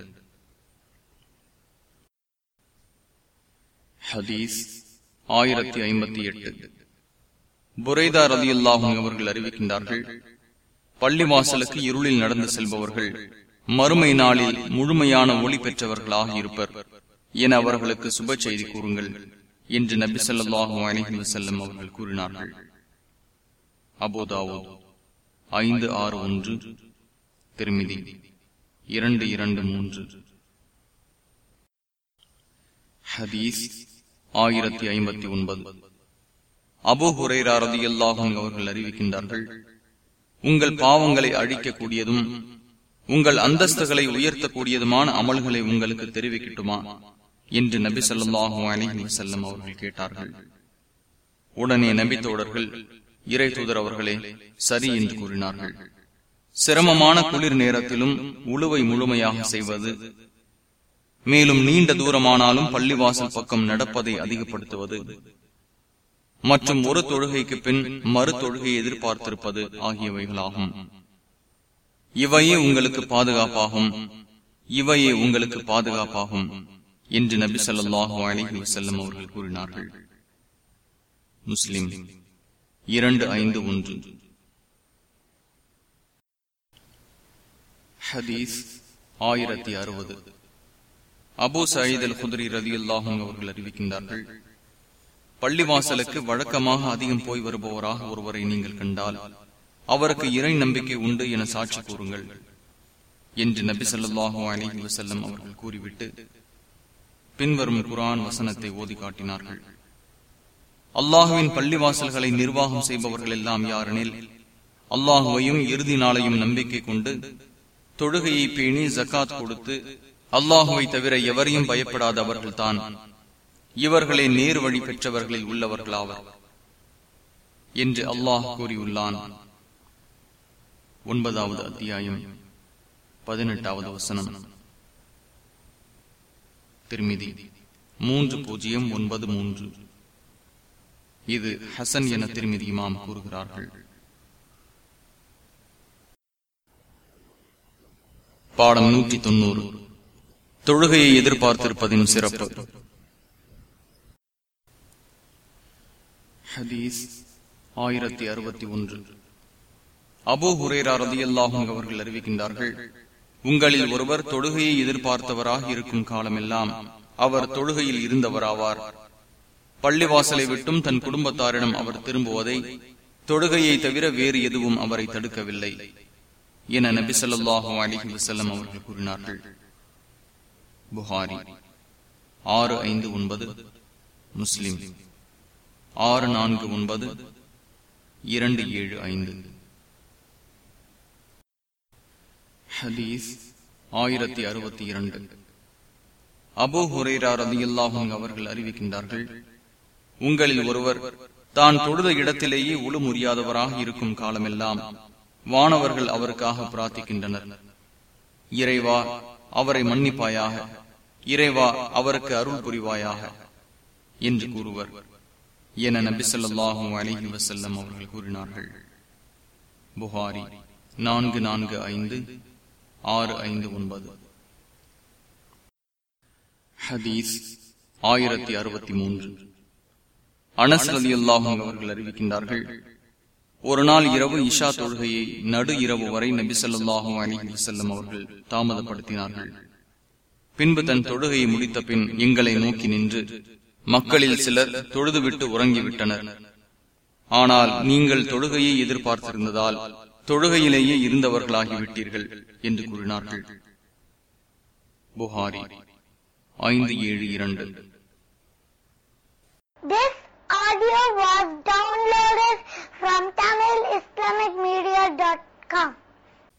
ஹதீஸ் 1058. புரைதா ரலியல்லாஹு அன்ஹு அவர்கள் அறிவிக்கின்றார்கள், பள்ளிவாசலுக்கு இருளில் நடந்து செல்பவர்கள் மறுமை நாளில் முழுமையான ஒளி பெற்றவர்களாக இருப்பர் என அவர்களுக்கு சுப செய்தி கூறுங்கள் என்று நபி ஸல்லல்லாஹு அலைஹி வஸல்லம் அவர்கள் கூறினார்கள். Abu Dawud 561, Tirmidhi 223. ஹதீஸ் 1059. அபூ ஹுரைரா ரலியல்லாஹு அன்ஹு அவர்கள் அறிவிக்கின்றார்கள், உங்கள் பாவங்களை அழிக்கக்கூடியதும் உங்கள் அந்தஸ்துகளை உயர்த்தக்கூடியதுமான அமல்களை உங்களுக்கு தெரிவிக்கட்டுமா என்று நபி ஸல்லல்லாஹு அலைஹி வஸல்லம் அவர்கள் கேட்டார்கள். உடனே நபி தோழர்கள், இறை தூதர் அவர்களே, சரி என்று கூறினார்கள். சிரமமான குளிர் நேரத்திலும் உழுவை முழுமையாக செய்வது, மேலும் நீண்ட தூரமானாலும் பள்ளிவாசல் பக்கம் நடப்பதை அதிகப்படுத்துவது, மற்றும் ஒரு தொழுகைக்கு பின் மறு தொழுகையை எதிர்பார்த்திருப்பது ஆகியவைகளாகும். இவையே உங்களுக்கு பாதுகாப்பாகும், இவையே உங்களுக்கு பாதுகாப்பாகும் என்று நபி ஸல்லல்லாஹு அலைஹி வஸல்லம் அவர்கள் கூறினார்கள். முஸ்லிம் 251. ஹதீஸ் 1060. அபூ சயீத் அல் குத்ரி ரலியல்லாஹு அன்ஹு அவர்கள் அறிவிக்கின்றார்கள், பள்ளிவாசலுக்கு வழக்கமாக அதிகம் போய் வருபவராக ஒருவரை நீங்கள் கண்டால் அவருக்கு இறை நம்பிக்கை உண்டு என சாட்சி கூறுங்கள் என்று நபி ஸல்லல்லாஹு அலைஹி வஸல்லம் அவர்கள் கூறிவிட்டு பின்வரும் குர்ஆன் வசனத்தை ஓதி காட்டினார்கள். அல்லாஹுவின் பள்ளிவாசல்களை நிர்வாகம் செய்பவர்கள் எல்லாம் யாரெனில், அல்லாஹுவையும் இறுதி நாளையும் நம்பிக்கை கொண்டு தொழுகையை பேணி ஜகாத் கொடுத்து அல்லாஹுவை தவிர எவரையும் பயப்படாதவர்கள் தான். இவர்களே நேர் வழி பெற்றவர்களில் உள்ளவர்களாவர் என்று அல்லாஹ் கூறியுள்ளான். 9வது அத்தியாயம் 18வது வசனம். திர்மிதி 3093. இது ஹசன் என திர்மிதி இமாம் கூறுகிறார்கள். பாடம் 190. தொழுகையை எதிர்பார்த்திருப்பதின் சிறப்பு. ஹதீஸ் 1061. அபூ ஹுரைரா ரலியல்லாஹு அன்ஹு அவர்கள் அறிவிக்கின்றார்கள், உங்களில் ஒருவர் தொழுகையை எதிர்பார்த்தவராக இருக்கும் காலமெல்லாம் அவர் தொழுகையில் இருந்தவராவார். பள்ளிவாசலை விட்டும் தன் குடும்பத்தாரிடம் அவர் திரும்புவதை தொழுகையை தவிர வேறு எதுவும் அவரை தடுக்கவில்லை என நபி ஸல்லல்லாஹு அலைஹி வஸல்லம் அவர்கள் கூறினார்கள். புகாரி 659, முஸ்லிம் 649, 275. ஹதீஸ் 1062. அபூ ஹுரைரா ரலியல்லாஹு அன்ஹு அவர்கள் அறிவிக்கின்றார்கள், உங்களில் ஒருவர் தான் தொழுத இடத்திலேயே உளு முறியாதவராக இருக்கும் காலமெல்லாம் வானவர்கள் அவருக்காக பிரார்த்திக்கின்றனர். இறைவா, அவரை மன்னிப்பாயாக, இறைவா, அவருக்கு அருள் புரிவாயாக என்று கூறுவர் என நபி ஸல்லல்லாஹு அலைஹி வஸல்லம் அவர்கள் கூறினார்கள். புகாரி 445, 659. ஹதீஸ் 1063. அனஸ் ரலியல்லாஹு அன்ஹு அவர்கள் அறிவிக்கின்றார்கள், ஒரு நாள் இரவு இஷா தொழுகையை நடு இரவு வரை நபி ஸல்லல்லாஹு அலைஹி வஸல்லம் அவர்கள் தாமதப்படுத்தினார்கள். பின்பு தன் தொழுகையை முடித்த பின் எங்களை நோக்கி நின்று, மக்களில் சிலர் தொழுதுவிட்டு உறங்கிவிட்டனர், ஆனால் நீங்கள் தொழுகையை எதிர்பார்த்திருந்ததால் தொழுகையிலேயே இருந்தவர்களாகிவிட்டீர்கள் என்று கூறினார்கள். Bukhari 572. This audio was downloaded from TamilIslamicMedia.com.